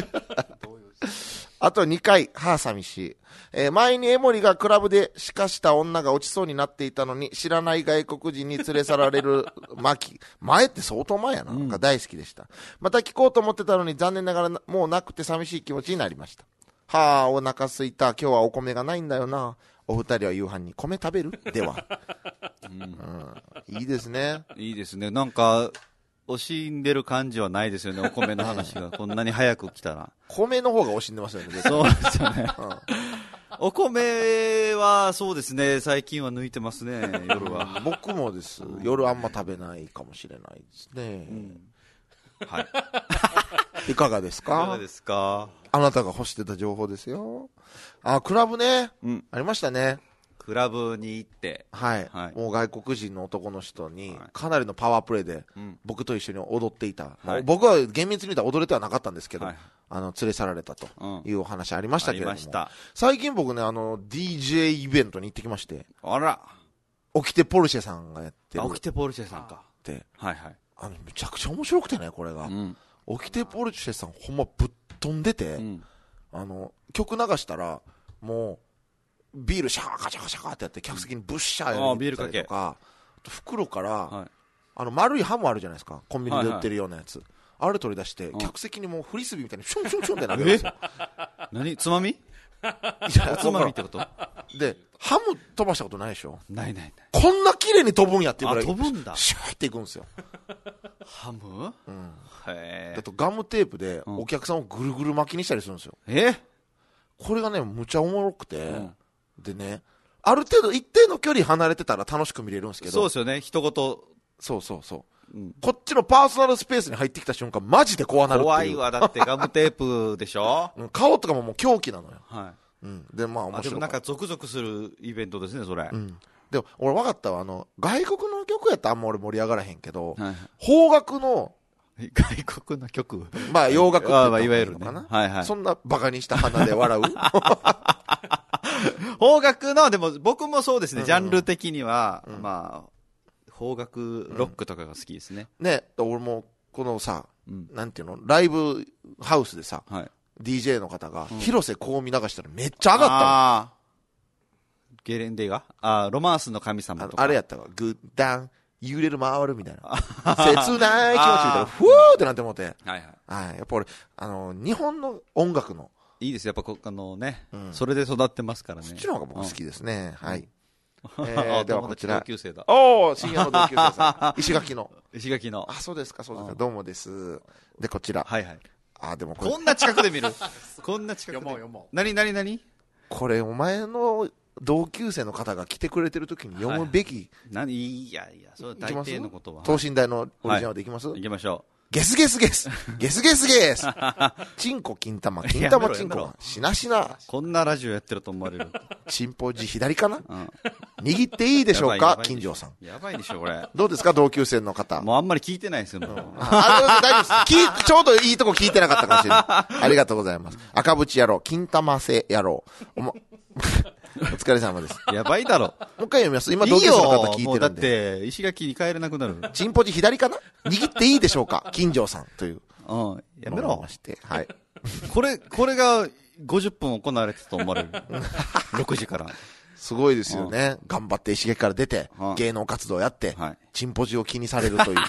あとにかい、はぁ寂しい。えー、前に江森がクラブでしかした女が落ちそうになっていたのに、知らない外国人に連れ去られる巻。前って相当前やな。が大好きでした。また聞こうと思ってたのに残念ながらもうなくて寂しい気持ちになりました。はぁ、お腹すいた。今日はお米がないんだよな。お二人は夕飯に米食べるでは。うんうん、いいですね。 いいですね。なんか、惜しんでる感じはないですよね、お米の話が。こんなに早く来たら。 米の方が惜しんでますよね、 そうですよね。うん、お米は、そうですね、最近は抜いてますね、夜は。 僕もです。夜あんま食べないかもしれないですね。うん、 はい。 いかがですか？ いかがですか？ あなたが欲してた情報ですよ。あ、クラブね。うん。ありましたね。 クラブに行って、 はい。はい、もう外国人の男の人に、かなりのパワープレイで、僕と一緒に踊っていた。はい、僕は厳密に言ったら踊れてはなかったんですけど、はい、あの、連れ去られたというお話ありましたけれども。ありました。最近僕ね、あの、ディージェー イベントに行ってきまして。 あら。 オキテポルシェさんがやってる。 オキテポルシェさんか。 で、 はいはい。 あの、めちゃくちゃ面白くてね、これが。うん、オキテポルシェさんほんまぶっ飛んでて、うん、あの、曲流したら、もう、ビールシャーカシャカシャカってやって客席にブッシャーやったりとか、袋から、はい、あの丸いハムあるじゃないですか、コンビニで売ってるようなやつ、はいはい、あれ取り出して、うん、客席にもうフリスビーみたいにシュンシュンシュンって投げるんですよ。 何つまみ？いや、おつまみってこと？ で、ハム飛ばしたことないでしょ？ ないないない。 こんな綺麗に飛ぶんやっていうぐらい、 飛ぶんだ。 シューっていくんですよ。 ハム？ うん。へえ。あとガムテープでお客さんをぐるぐる巻きにしたりするんですよ。 え？ これがね、むちゃおもろくて、うん、でね、ある程度一定の距離離れてたら楽しく見れるんですけど。 そうですよね、一言。 そうそうそう。うん、こっちのパーソナルスペースに入ってきた瞬間、マジで怖なるっていう。 怖いわ、だってガムテープでしょ。 うん、顔とかももう狂気なのよ。はい。うん。で、まあ面白い。でもなんかゾクゾクするイベントですね、それ。うん。 でも、俺分かったわ、あの、外国の曲やったらあんま俺盛り上がらへんけど、はい、邦楽の、 外国の曲まあ洋楽って言ったらいいのかな、 いわゆるね、はいはい、 そんなバカにした鼻で笑う邦楽の、でも僕もそうですね、うん、ジャンル的には、うん、まあ邦楽ロックとかが好きですね、 うん、ね、俺もこのさ、うん、なんていうの、ライブハウスでさ、はい、ディージェー の方が、うん、広瀬香美流したらめっちゃ上がったの。あゲレンデがあロマンスの神様とかあ, あれやったわ、グッダン揺れる回るみたいな。切ない気持ちみたいな。ふーってなって思って。はいはい。はい。やっぱ俺、あの、日本の音楽の。 いいですよ。やっぱこ、あのね、うん、それで育ってますからね。 そっちの方が僕好きですね。うん、はい。えー、ではこちら。 同級生だ。 おー、深夜の同級生さん。石垣の。 石垣の。 あ、そうですか、そうですか。どうもです。で、こちら。 はいはい。 あ、でもこれ。こんな近くで見る。こんな近くで。読もう読もう。なになになにこれ、お前の、同級生の方が来てくれてるときに読むべき、はい、 何いやいや、それ大抵のことは等身大のオリジナルでいきます、 はい、行きましょう。ゲスゲスゲスゲスゲスゲスチンコ金玉金玉チンコしなしな。 こんなラジオやってると思われる。 チンポジ左かな、うん、握っていいでしょうか金城さん。 やばいでしょこれ。 どうですか同級生の方。 もうあんまり聞いてないですよ、うん、 あ大丈夫です。ちょうどいいとこ聞いてなかったかもしれない。ありがとうございます。赤渕野郎金玉せ野郎おもお疲れ様です。 やばいだろ。 もう一回読みます。今同級生の方聞いてるんで。いいよ、もうだって石垣に帰れなくなる。 チンポジ左かな握っていいでしょうか金城さんという。 うん。やめろ。 まして。はい。 これ、これがごじゅっぷん行われてたと思われる。ろくじから。 すごいですよね。頑張って石垣から出て、芸能活動やって、チンポジを気にされるという。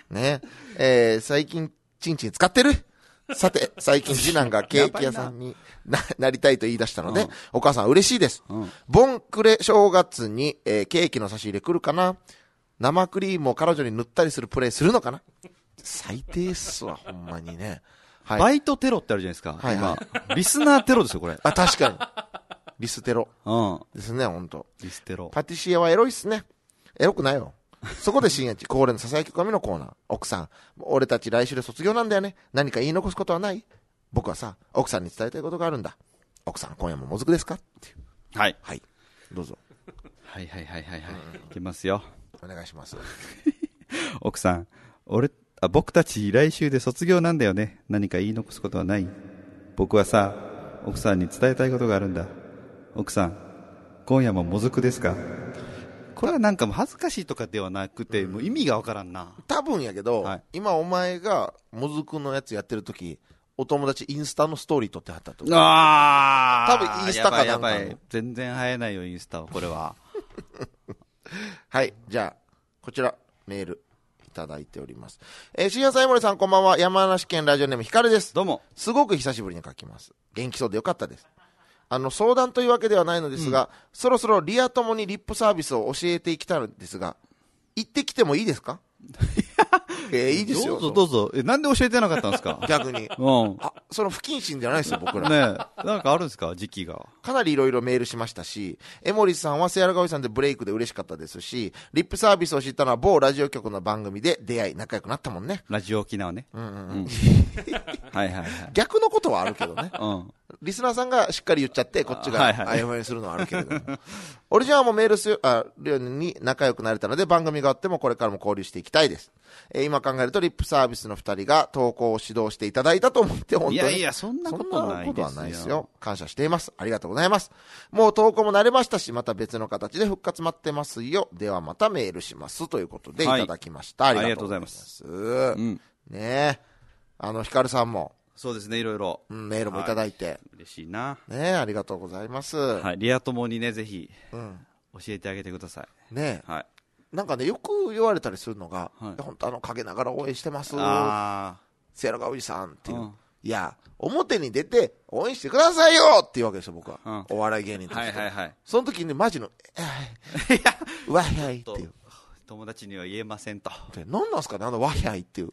ね。えー、最近、チンチン使ってるさて、最近次男がケーキ屋さんに な, なりたいと言い出したので、うん、お母さん嬉しいです。うん、ボンクレ正月に、えー、ケーキの差し入れ来るかな。生クリームを彼女に塗ったりするプレイするのかな。最低っすわ、ほんまにね。 はい、バイトテロってあるじゃないですか。はいはい、今リスナーテロですよ、これ。 あ、確かに。リステロ。 うん。 ですね、ほんと。 リステロ。 パティシエはエロいっすね。エロくないよ。そこで深夜地恒例のささやき込みのコーナー。奥さん、俺たち来週で卒業なんだよね。何か言い残すことはない？僕はさ、奥さんに伝えたいことがあるんだ。奥さん、今夜ももずくですかっていう。 はい。 はい。どうぞ。 はいはいはいはいはい。いきますよ。 お願いします。 奥さん、俺、あ、僕たち来週で卒業なんだよね。何か言い残すことはない？僕はさ、奥さんに伝えたいことがあるんだ。奥さん、今夜ももずくですか？これはなんかもう恥ずかしいとかではなくて、うん、もう意味がわからんな。 多分やけど、はい、今お前がもずくのやつやってるとき、お友達インスタのストーリー撮ってはったと。 ああ、多分インスタかなんか。 やばいやばい。全然生えないよ、インスタは、これは。 はい、じゃあ、こちら、メール。いただいております。えー、深夜さん、江森さん、こんばんは。山梨県ラジオネームひかるです。 どうも。 すごく久しぶりに書きます。元気そうでよかったです。あの、相談というわけではないのですが、うん、そろそろリア友にリップサービスを教えていきたいのですが、行ってきてもいいですか？えー、いいですよ。 どうぞどうぞ。え、なんで教えてなかったんですか？ 逆に。 うん。 あ、その不謹慎じゃないですよ、僕ら。 ねえ。なんかあるんですか？時期が。 かなりいろいろメールしましたし、江森さんはセアラガオイさんでブレイクで嬉しかったですし、リップサービスを知ったのは某ラジオ局の番組で出会い、仲良くなったもんね。 ラジオ沖縄ね。 うんうんうん。うん、 はいはいはい。 逆のことはあるけどね。 うん。 リスナーさんがしっかり言っちゃって、こっちが曖昧にするのはあるけれども。オリジナルもメールする、あ、に仲良くなれたので、番組があってもこれからも交流していきたいです。えー、今考えるとリップサービスの二人が投稿を指導していただいたと思って、本当に。いやいや、そんなことないですよ。そんなことはないですよ。 感謝しています。ありがとうございます。もう投稿も慣れましたし、また別の形で復活待ってますよ。ではまたメールします。ということでいただきました。はい、ありがとうございます。ありがとうございます。うん、ねえ。あの、ヒカルさんも。 そうですね、いろいろ。 うん、メールもいただいて。はい、 嬉しいな。 ねえ、ありがとうございます。 はい、リア友にね、ぜひ、うん、教えてあげてください。 ねえ。はい。 なんかね、よく言われたりするのが、はい、本当あの、陰ながら応援してます。あセアラガオイさんっていう。うん、いや、表に出て応援してくださいよっていうわけですよ、僕は。うん、お笑い芸人として。 はいはいはい。 その時にマジの、えー、いや、わひゃいっていう。 友達には言えませんと。 何なんすかね、あのわひゃいっていう。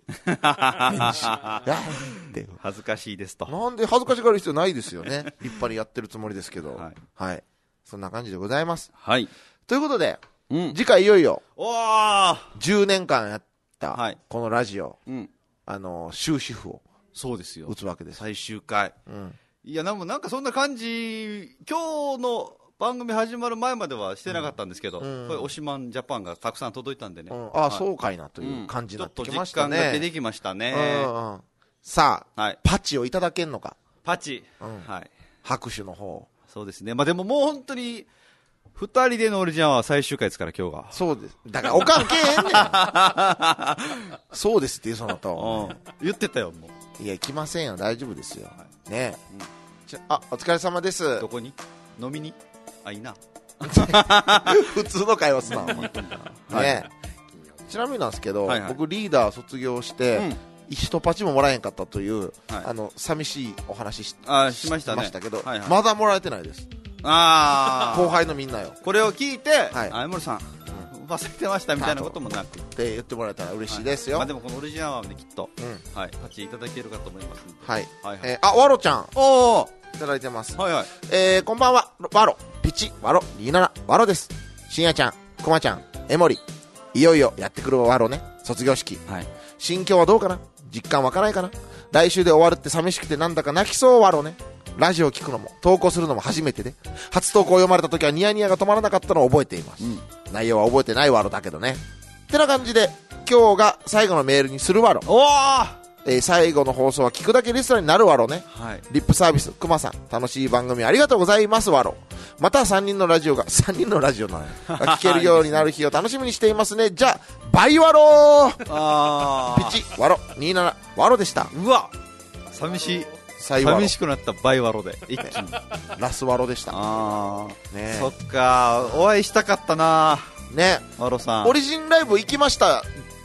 恥ずかしいですと。 なんで恥ずかしがる必要ないですよね。立派にやってるつもりですけど。はい。はい。そんな感じでございます。 はい。 ということで、うん、次回いよいよ、 おーじゅうねんかんやった、はい、このラジオ、うん、あの、終止符を。 そうですよ。 打つわけです。 最終回。うん。いや、なんか、なんかそんな感じ、今日の、番組始まる前まではしてなかったんですけど、うん、これオシマンジャパンがたくさん届いたんでね、うん、 ああ、はい、そうかいなという感じになってきましたね。 ちょっと実感が出てきましたね。 うんうん、さあ、はい、パチをいただけんのか。 パチ、 うん、はい、拍手の方。 そうですね。まあでももう本当に二人でのオリジナルは最終回ですから今日が。 そうです。だからおかんけえへんねん。そうですって言うそのと、 うん。言ってたよもう。いや来ませんよ、大丈夫ですよ。はい、ねえ、うん、ちょあお疲れ様です。 どこに？飲みに？あ、いいな。 普通の会話すな、ね、はい、ちなみになんですけど、はいはい、僕リーダー卒業して、うん、一パチももらえんかったという、はい、あの寂しいお話 し, あしましたね、 ましたけど、 はいはい、 まだもらえてないです。 あ後輩のみんなよ。 これを聞いて、はい、あ江森さん、うん、忘れてましたみたいなこともなくって言ってもらえたら嬉しいですよ。 はい、まあ、でもこのオリジナルは、ね、きっと、うんはい、パチいただけるかと思いますので、 はいはいはい、えー、あワロちゃんおいただいてます。はいはい、えー、こんばんは。ワロピチワロリーナナワロです。しんやちゃんコマちゃんエモリいよいよやってくるワロね。卒業式、はい、心境はどうかな。実感湧かないかな。来週で終わるって寂しくてなんだか泣きそうワロね。ラジオを聞くのも投稿するのも初めてで、初投稿を読まれた時はニヤニヤが止まらなかったのを覚えています、うん、内容は覚えてないワロだけどね。ってな感じで今日が最後のメールにするワロ。 おーえー、最後の放送は聞くだけリストになるわろね、はい、リップサービスくまさん楽しい番組ありがとうございますわろ。またさんにんのラジオがさんにんのラジオなのが聞けるようになる日を楽しみにしていますね。じゃあバイワローあーピチワロにじゅうななワロでした。 うわ寂しい寂しくなったバイワロで一気にラスワロでした。 あー、ね、そっかお会いしたかったなね。 ワロさんオリジンライブ行きました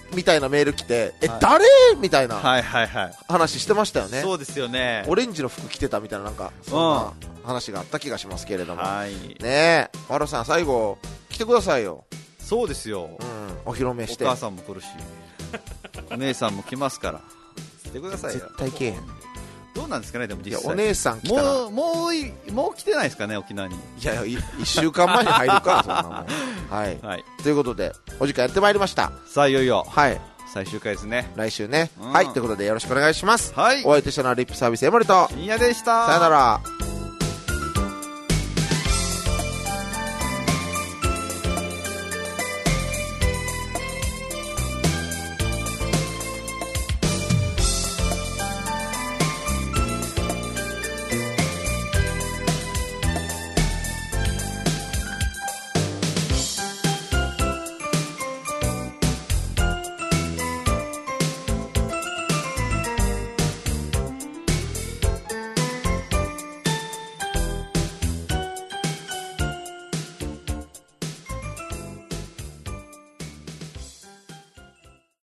みたいなメール来て、え、 はい、 誰みたいなはいはいはい話してましたよね。 そうですよね。 オレンジの服着てたみたいな、なんかそんな話があった気がしますけれども、 はい、 ねえ、ワロさん最後来てくださいよ。 そうですよ、 うん、お披露目して。 お母さんも来るしお姉さんも来ますから来てくださいよ。 絶対来えへん。 どうなんですかね、でも実際。 いやお姉さん来たらもうもうもう来てないですかね、沖縄に。 いやいや、いっしゅうかんまえに入るからそんなもんはい、はい、ということでお時間やってまいりました。 さあいよいよ、 はい、 最終回ですね、 来週ね、 うん、 はい、ということでよろしくお願いします。 はい、 お相手したのはリップサービス江森と深夜でした。 さよなら。